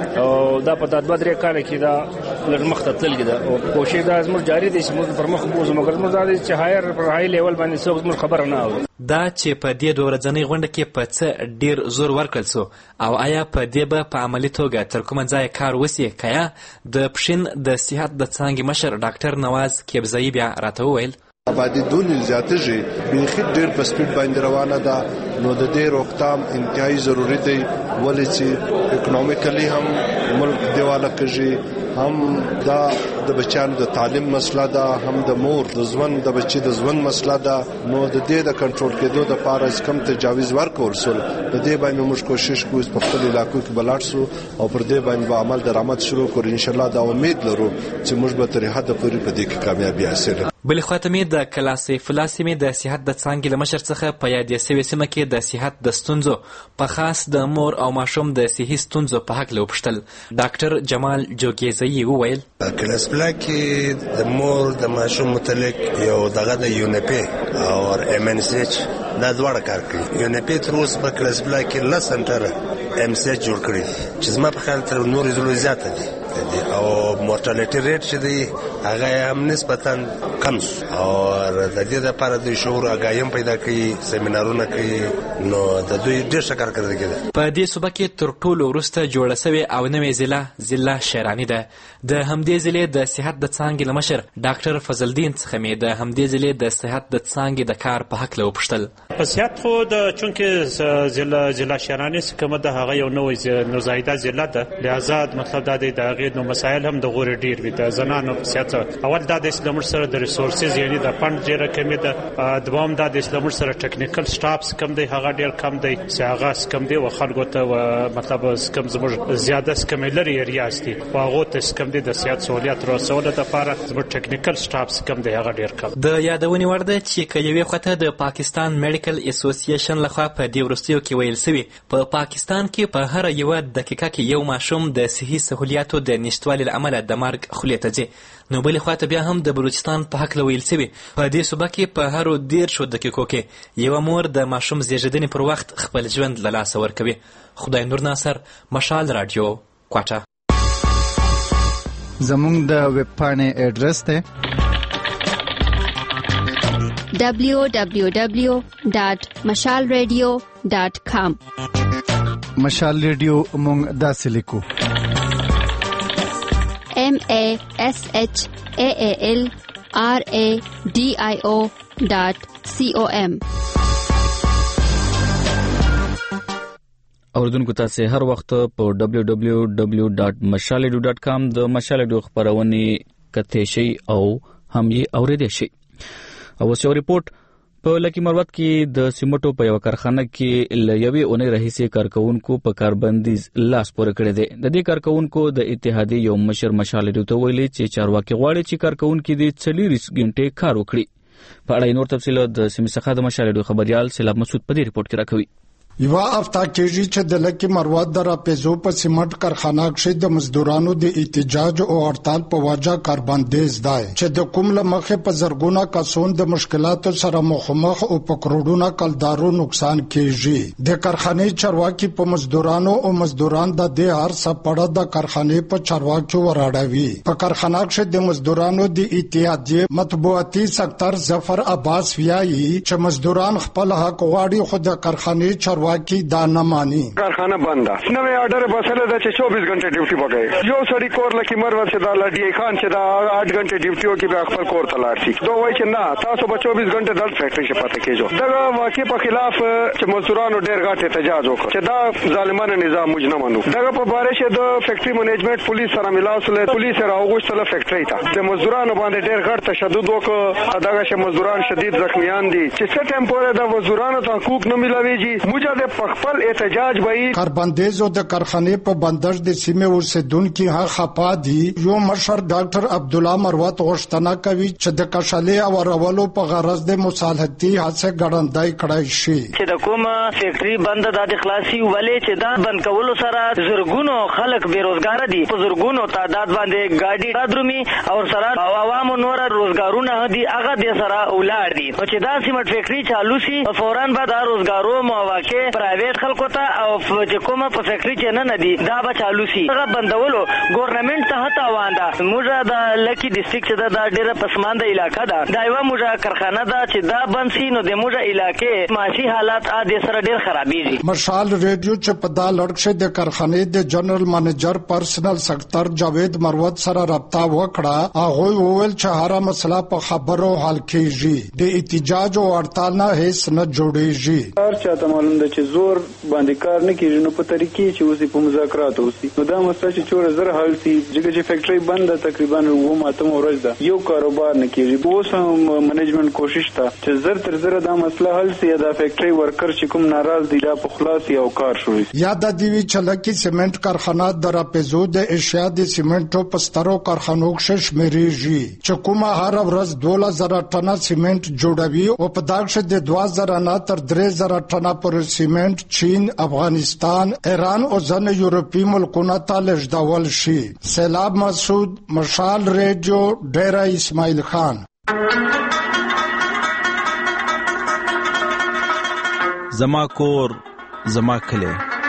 او دا په دوه درې کاله کې دا لږ مخته تللې ده او کوشش دا زموږ جاري دی چې موږ پر مخ بوزو، مګر زموږ دا دی چې هایر پر هاي لیول باندې څوک زموږ خبره نه اوري. دا چې په دې دوه ورځنۍ غونډه کې په څه ډیر زور ورکړل سو او آیا په دې به په عملي توګه تر کومه ځایه کار وسي که یا د پښین د صحت د څانګې مشر ډاکټر نواز کیبزایی بیا راته وویل آبادي دونې زیاتېږي، بیخي ډېر په سپیډ باندې روانه ده، نو د دې روغتام انتهایی ضروري دی، ولې چې اکنومیکلی هم ملک دیواله کېږي، هم دا د بچیانو د تعلیم مسله ده، هم د مور د ژوند د بچي د ژوند مسله ده. نو د دې د کنټرول کېدو لپاره کم تجاویز ورکول سول، د دې باندې موږ کوشش کوو په خپل علاقو کې بلاړ سو او پر دې باندې به عمل درآمد شروع کړو. ان شاء الله دا امید لرو چې موږ به تر حد پورې په دې کې کامیابی حاصل کړو. بلې خواته مې د کلاسیف الله سیمې د صحت د څانګې له مشر څخه په یادې سوې سیمه کې د صحت د ستونزو په خاص د مور او ماشوم د صحي ستونزو په هکله وپوښتل. ډاکټر جمال جوګیزایی وویل کلاس بلا کې د مور د ماشوم متعلق یو دغه د یونپی او ام ان سی ایچ دا دواړه کار کوي. یونپی تر اوسه په کلاس بلا کې لس سنټر ام سی ایچ جوړ کړي چې زما په خیال تر نورې ضروري زیاته دي او مورټالیټي ریټ چې دی هغه هم نسبتا کم شو او د دې لپاره د شعور آګاهي هم پیدا کوي، سیمینارونه کوي، نو د دوی ډېر ښه کار کوي. په دې صوبه کې تر ټولو وروسته جوړه سوې او نوې ضلع ضلع شیراني ده. د همدې ضلعې د صحت د څانګې له مشر ډاکټر فضل الدین څخه مې د همدې ضلعې د صحت د څانګې د کار په هکله وپوښتل. په صحت خو د چونکې ضلع ضلع شیراني څه کومه ده، هغه یو نوې نوزایده ضلع ده، لہذا مطلب دا دی د هغې نو مسایل هم د غورې ډېر وي. د زنانو په صحت اول دا د اسلامور سره د ریسورسز یعنی د فند ډېره کمې ده، دوام دا د اسلامور سره ټکنیکل سټاف کم دی، هغه ډېر کم دی چې هغه کم دی او خلکو ته مطلب کم زموږ زیاده کم لري ایریاز دي او هغه ته کم دی د صحت سہولیت رسولو لپاره زموږ ټکنیکل سټاف کم دی، هغه ډېر کم. د یادونې وړ ده چې که یوې خواته د پاکستان میډیکل اسوسییشن لخوا په دې وروستیو کې ویل سوي په پاکستان کې په هره یوه دقیقه کې یو ماشوم د صحي سهولیاتو د نشتوالي له امله د مرګ خولې ته ځي، نو بلې خواته بیا هم د بلوچستان په هکله ویل سوي په دې صوبه کې په هرو دېرشو دقیقو کې یوه مور د ماشوم زیږېدنې پر وخت خپل ژوند له لاسه ورکوي. خدای نور ناصر، مشال راډیو، کوټه. زمونږ د ویب پاڼې ایډرس دی دبلیو دبلیو دبلیو ډاټ مشال ریډیو ډاټ کام. مشال ریډیو مونږ داسې لیکو M A S H A A L آر اے ډي آی او ډاٹ سی او ایم. اوردونکو تاسو هر وخت په دبليو دبليو دبليو ډاٹ مشالډو ډاٹ کام د مشالډو خبرونه کته شي او هم یې اوریدئ شي. او څو ریپورت په لکی مروت کې د سیمټو په یو کارخانه کې لوي اونۍ رئیسي کارکونکو په کاربندیز لاس پورې کړی دی. د دې کارکونکو د اتحادیې یو مشر مشالډو ته ویلي چې چارواکي غواړي چې کارکونکو د څلوریز غنټې کار وکړي. په اړه نور تفصیل د سیمې څخه د مشالډو خبريال سیلاب مسعود په دې ریپورت کې راکوي. یو هفته کېږي چې د لکی مروت د راپیزو په سیمټ کارخانه کې د مزدورانو د احتجاج او هړتال په وجه کاربندیز دی چې د کوم لمخه په زرګونه کسان د مشکلاتو سره مخامخ او په کروڑونه کلدارو نقصان کېږي. د کارخانه چارواکي په مزدورانو او مزدوران د دې هر سپړه د کارخانه په چارواکي وراړوي. په کارخانه کې د مزدورانو د اتحادیې مطبوعاتي سکتر ظفر عباس ویایي چې مزدوران خپل حق غواړي خو د کارخانه چارواکي واکي دا نه مانی. کارخانه بند ده. نوې آرډر بسله ده چې چوبیس غنټه ډیوټي وکړي. یو سړی کور لکه مرور چې دا لډی خان چې دا آठ غنټه ډیوټي وکړي به خپل کور ته لاړ شي. دوی وایي چې نه تاسو به چوبیس غنټه دلته فیکټری کې پاتې کېږئ. دا واقع په خلاف چې مزدورانو ډېر غټ احتجاج وکړ چې دا ظالمانه نظام موږ نه منو. دا په باره کې د فیکټری منیجمنت پولیس سره ملاو سره پولیس راوغوښتله فیکټری ته. د مزدورانو باندې ډېر غټ تشدد وکړ. دغه چې مزدوران شدید زخمیان دي چې څه ټیم پورې د مزدورانو ته حقوق نه ملويږي. موږ د خپل احتجاج وایي. کاربندیزو د کارخانه په بندر د سیمه اوسیدونکو ها خپا دي. یو مشر ډاکټر عبد الله مروت غوښتنه کوي چې د کشالې او ورولو په غرض د مصالحتي هڅه ګړندای کړای شي. چې د کومه فیکټری بند د خلاصي ولې چې دا بند کولو سره زرګونو خلک بیروزګار دي. په زرګونو تعداد باندې ګاډي رادرومي او سره عوامو نور روزګارونه دي هغه د سره اولاد دي. چې دا سیمټ فیکټری چالو شي فوران به دا روزګارو مواقع پرایویټ خلکو ته او چې کومه په فیکټری چې نه ندي دا به چالو شي. هغه بندولو ګورنمنت ته هڅه وانده. موږ د لکی ډیسټریکټ چې دا ډیره پسمانده علاقہ ده. دا یو موږ کارخانه ده چې دا بند شي نو د موږ علاقې معاشي حالات ا دې سره ډیر خرابېږي. مشال ریډیو چې په دا لړکشه د کارخانې د جنرال منیجر پرسنل سکتر جاوید مروت سره رابطه وکړه. هغه وویل چې هر مسله په خبرو حل کیږي. د احتجاج او هړتال نه هیڅ نه جوړیږي. هر چاته معلوم ده چې زور باندې کار نه کیږي نو په طریقې چې اوسې په مذاکرات اوسې نو دا مسله چې چور زر حل سي. چې فیکټری بند ده تقریبا و ماته ورځ ده یو کاروبار نه کیږي. اوس هم منیجمنت کوشش تا چې زر تر زر دا مسله حل سي. دا فیکټری ورکر چې کوم ناراض دي دا په خلاص یو کار شوی. یاد دی وی چې لکه سیمنټ کارخانه د راپیزو د اشیا د سیمنټو په سترو کارخانو کې شمیرېږي چې کومه هر ورځ دوه زره ټنه سیمنټ جوړوي او په داغه د دوه زره نه تر درې زره ټنه پر سیمنټ چین، افغانستان، ایران او ځینې یورپی ملکونو ته لېږدول شي. سیلاب مسعود، مشال ریډیو، ډیره اسماعیل خان. زما کور زما کلی.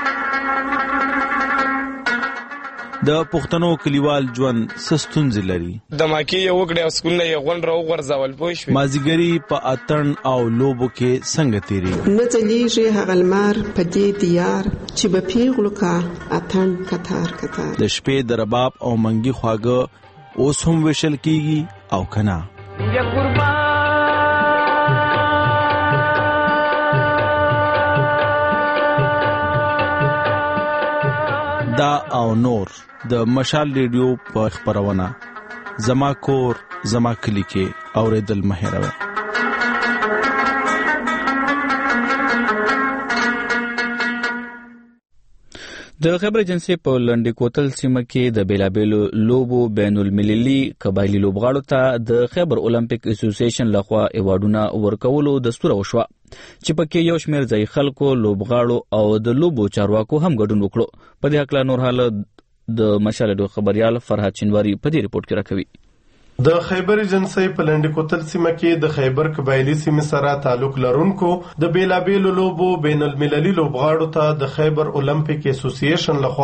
د پښتنو کلیوال ژوند سستونځ لري. د ماکي یو وګړي اسکول نه یو غون راو غرزول پوه شو. مازیګری په اتن او لوبو کې څنګه تیری نه چلیږي هغه لمر په دې دیار چې په پیغلو کا اتن کتار کتار. د شپې د رباب او منګي خواږه اوس هم وشل کیږي او کنا. یا قربان دا او نور د مشال ریډیو په خبرونه زما کور زما کلی کې اوریدل مهروي. د خبر ایجنسی په لنډی کوتل سیمه کې د بیلابیلو لوبو بین المللي قبایلی لوبغاړو ته د خیبر اولمپیک اسوسییشن لخوا ایوارډونه ورکولو دستور وشو چې پکې یو شمېر ځای خلکو لوبغاړو او د لوبو چارواکو هم ګډون وکړو. په دې حق لا نور حال د مشالډو خبريال فرحت چنواری په دې ریپورت کې راکوي. د خیبر ایجنسی په لنډی کوتل سیمه کې د خیبر قبایلی سیمه سره تعلق لرونکو د بیلابیلو لوبو بین المللي لوبغاړو ته د خیبر اولمپیک اسوسییشن لخوا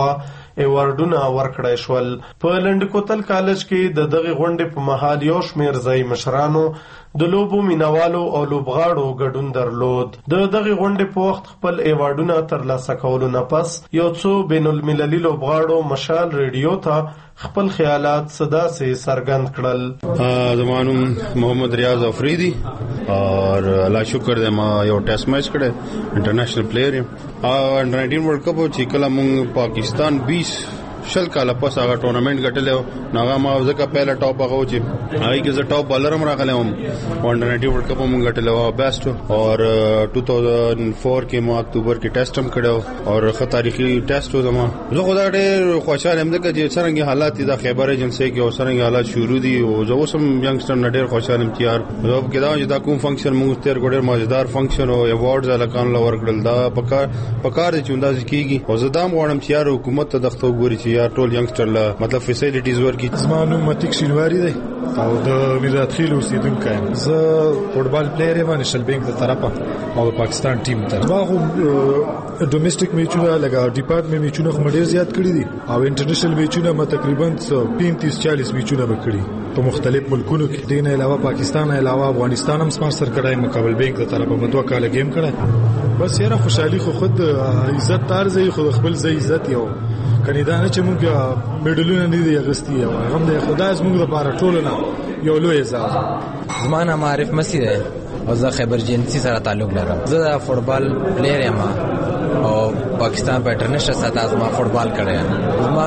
ایوارډونه ورکړای شول. په لنډکوتل کالج کې د دغه غونډې په مهال یو شمېر ځایي مشرانو د لوبو مینوالو او لوبغاړو ګډون درلود. د دغه غونډې په وخت خپل ایوارډونه ترلاسه کولو نه پس یو څو بین المللي لوبغاړو مشال ریډیو ته خپل خیالات صدا سے سرګند کړل. زمانوم محمد ریاض افریدی اور الله شکر دې ما یو ټیسټ میچ کړه انټرنیشنل پلیئر یم. او نائنټین ورلد کپ چې کله موږ پاکستان بیس شل کاله پس هغه ټورنمنت ګټلو ناغه ما ځکه پهله ټاپ هغه چې هغه کې زه ټاپ بالر هم راغلی وم. نائنټین ورلد کپ هم ګټلو او بیسټ اور دو هزار چار کې مو اکتوبر کې ټیسټ هم کړو او ښه تاریخي ټیسټ و زما. زه خو دا ډېر خوشاله یم ځکه چې څرنګه حالات د خیبر ایجنسی کې او څرنګه حالات شروع دي او زه اوس هم ینګسټر نه ډېر خوشاله یم چې یار زه کې دا چې دا کوم فنکشن موږ تیر ګډر مزیدار فنکشن او ایوارډز الکان لور کړل دا پکار پکار چې انداز کیږي او زه دا غواړم چې یار حکومت ته دغه وګوري چې یار ټول ینګسټر لا مطلب فیسیلیټیز ورکړي. زما نوم متیک شینواری دی او د میرات خیل اوسیدونکی یم. زه فوټبال پلیئر یم نېشنل بانک د طرفه او د پاکستان ټیم ته. ما خو ډومېسټک میچونه لګا ډیپارټمنټ میچونه خو ډېر زیات کړی دي او انټرنیشنل میچونه ما تقریبا پینتیس چالیس میچونه وکړي په مختلف ملکونو کې. دین علاوه پاکستان علاوه افغانستان هم سپانسر کړای مقابل بانک د طرفه مدوا کال گیم کړه. بس یاره خوشحالي خو خود عزت تارځي خو خپل ځای عزت یو کني دا نه چې موږ میډلونه نه دی اغستی او هم د خدای زموږ لپاره ټول نه یو لوی اعزاز. زمانه معرف مسیح ده او زه خیبر جنسی سره تعلق لرم. زه د فوټبال پلیئر یم او پاکستان په انټرنیشنل سطح زما فوټبال کړی یم. زما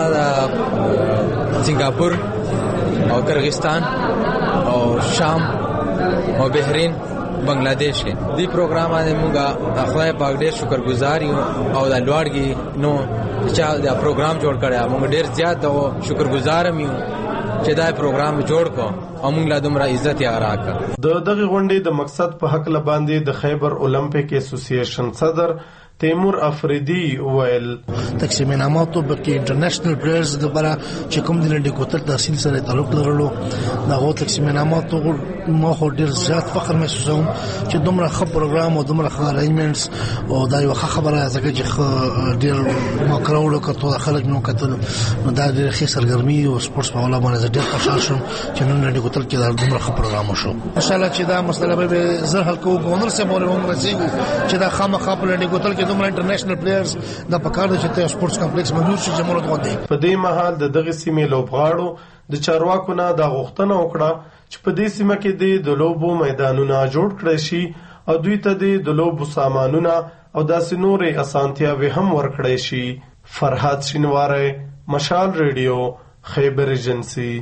د سنگاپور او کرغستان او شام او بحرین بنگلاديش کې دی پروګرام باندې موږ خدای پاک ډېر شکرګزار یو او د لوړګي نو چې دا پروګرام جوړ کړی موږ ډېر زیات او شکرګزار یو چې دا پروګرام جوړ کو او موږ لا دومره عزت یې راکړ. د دغه غونډې د مقصد په حق لباندې د خیبر اولمپیک اسوسییشن صدر تیمور افریدی ویل تقسیم انعاماتو بلکې انټرنیشنل پلیئرز د لپاره چې کوم د لنډکوتل تحصیل سره تعلق لرلو دغه تقسیم انعاماتو ما خو ډیر زیات فخر محسوسوم چې دومره ښه پروګرام او دومره ښه ارینجمنټس او دا یو ښه خبره ځکه چې ډیر ما کراوړو کته خلک نو کتل نو دا ډیر ښه سرګرمي او سپورتس په ولا باندې ډیر خوشاله شوم چې نن لنډکوتل کې دا دومره ښه پروګرام وشو. ان شاء الله چې دا مسله به زه حل کوم ګورنر سره مور هم رسېږي چې دا خامخا په لنډکوتل کې دومره انټرنیشنل پلیئرز دا پکار دي چې سپورتس کمپلیکس موجود شي چې موږ غواړو. په دې مهال د دغه سیمې لوبغاړو د چارواکو نه د غوښتنه وکړه چې په دې سیمه کې د لوبو میدانونه جوړ کړي شي او دوی ته د لوبو سامانونه او داسې نورې اسانتیاوې هم ورکړي شي. فرحات شینواری، مشال ریډیو، خیبر ایجنسی.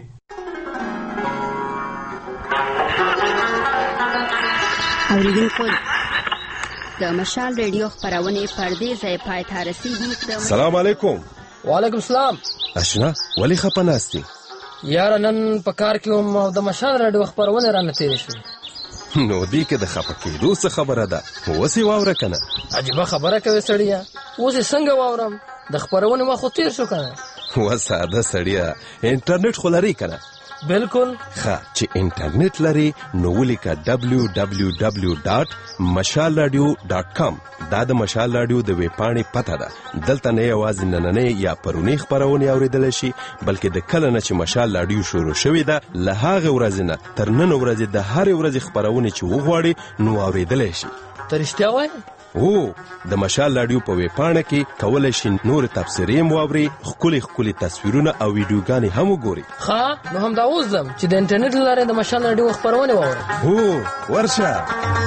اوریدونکو د مشال ریډیو خبرونه پر دې ځای پای ته رسیدي. سلام علیکم. وعلیکم السلام. اشنا ولی خپناستی یار نن په کار کې هم د مشال ریډیو خبرونه را نتیری شو. نو دې کې د خپکېدو څه خبره ده اوس یې واوره کنه. عجیب خبره کوي سړیا. اوس څنګه واورم د خبرونه ما خو تیر شو کنه. و ساده سړیا انټرنیټ خو لري کنه. بالکل ښه چې انټرنیټ لري نو ولیکه دبلیو دبلیو دبلیو ډاټ مشال رادیو ډاټ کام. دا د مشال رادیو د ویب پاڼې پته ده. دلته نه یوازې نننۍ یا پرونی خبرونه اوریدل شي بلکې د کله نه چې مشال رادیو شروع شوې ده له هغه ورځې نه تر نن ورځې د هرې ورځې خبرونه چې وغواړي نو اوریدل شي. ته رښتیا وایې؟ او د مشال رادیو په ویب پاڼه کې کولای شي نور تفسیرې مواوري خولي خولي تصویرونه او ویډیوګانې هم وګوري. ښه نو هم دا وزم چې د انټرنیټ لاره د مشال رادیو خبرونه واورم. هو ورشه.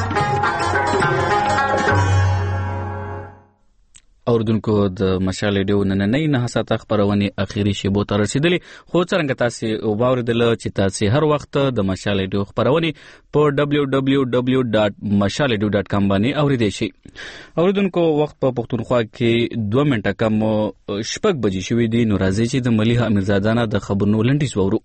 اوردونکو د مشال ریډیو نننۍ نه ساته خبرونه اخیری شیبو ته رسیدلې. خو څنګه تاسو واوریدل چې تاسو هر وخت د مشال ریډیو خبرونه په دبلیو دبلیو دبلیو ډاټ مشال ریډیو ډاټ کام باندې اوریدئ شئ. اوردونکو وخت په پښتونخوا کې دوه منټه کم شپږ بجې شوې دي. نو راځي چې د ملیحه امیرزاده نه د خبرونو لنډیز وورو.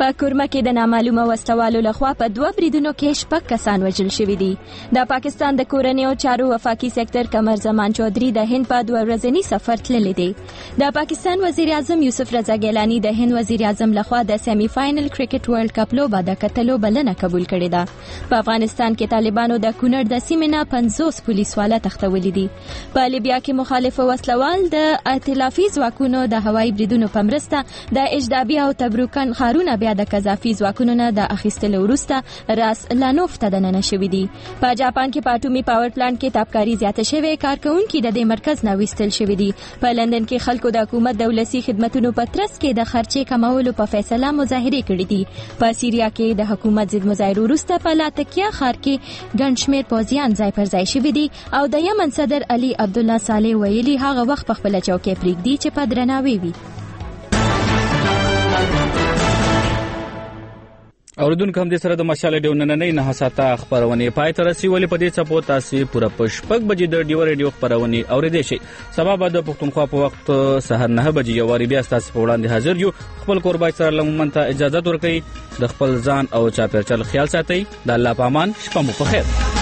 په کورمه کې د نامعلومه وسلوالو لخوا په دوه بریدونو کې شپږ کسان وژل شوي دي. د پاکستان د کورنیو چارو وفاقي سکتر قمر زمان چودھری د هند په دوه ورځني سفر تللی دی. د پاکستان وزیر اعظم یوسف رضا ګیلانی د هند وزیر اعظم لخوا د سیمی فائنل کرکټ ورلد کپ لوبه د کتلو بلنه قبول کړې ده. په افغانستان کې طالبانو د کونړ د سیمې نه پنځوس پولیس والا تښتولي دي. په لیبیا کې مخالف وسلوال د ائتلافي ځواکونو د هوایي بریدونو په مرسته د اجدابي او تبروکن ښارونه بیا د قذافي ځواکونو نه د اخیستلو وروسته راس لانوف ته دننه شوي دي. په جاپان کې په اټومي پاور پلانټ کې تابکاري زیاته شوې، کارکوونکي د دې مرکز نه ویستل شوي دي. په لندن کې خلکو د حکومت د ولسي خدمتونو په ترڅ کې د خرچې کمولو په فیصله مظاهرې کړې دي. په سیریا کې د حکومت ضد مظاهرو وروسته په لاتکیا ښار کې ګڼ شمېر پوځیان ځای پر ځای شوي دي او د یمن صدر علي عبدالله صالح ویلي هغه وخت په خپله چوکۍ پرېږدي چې په درناوي وي. اوریدونکو هم دې سره د مشال ډیو نننۍ نه ساته خبرونه پای ته رسیدلې. په دې چپو تاسو پوره پشپک بجې د ډیو ریډیو خبرونه اوریدئ شئ. سبا به د پښتونخوا په وخت سحر نه بجې یو واری بیا تاسو په وړاندې حاضر یو. خپل قربای سره لمن ته اجازه ورکړئ. د خپل ځان او چاپیرچل خیال ساتئ. د الله پامان. شپه مو په خیر.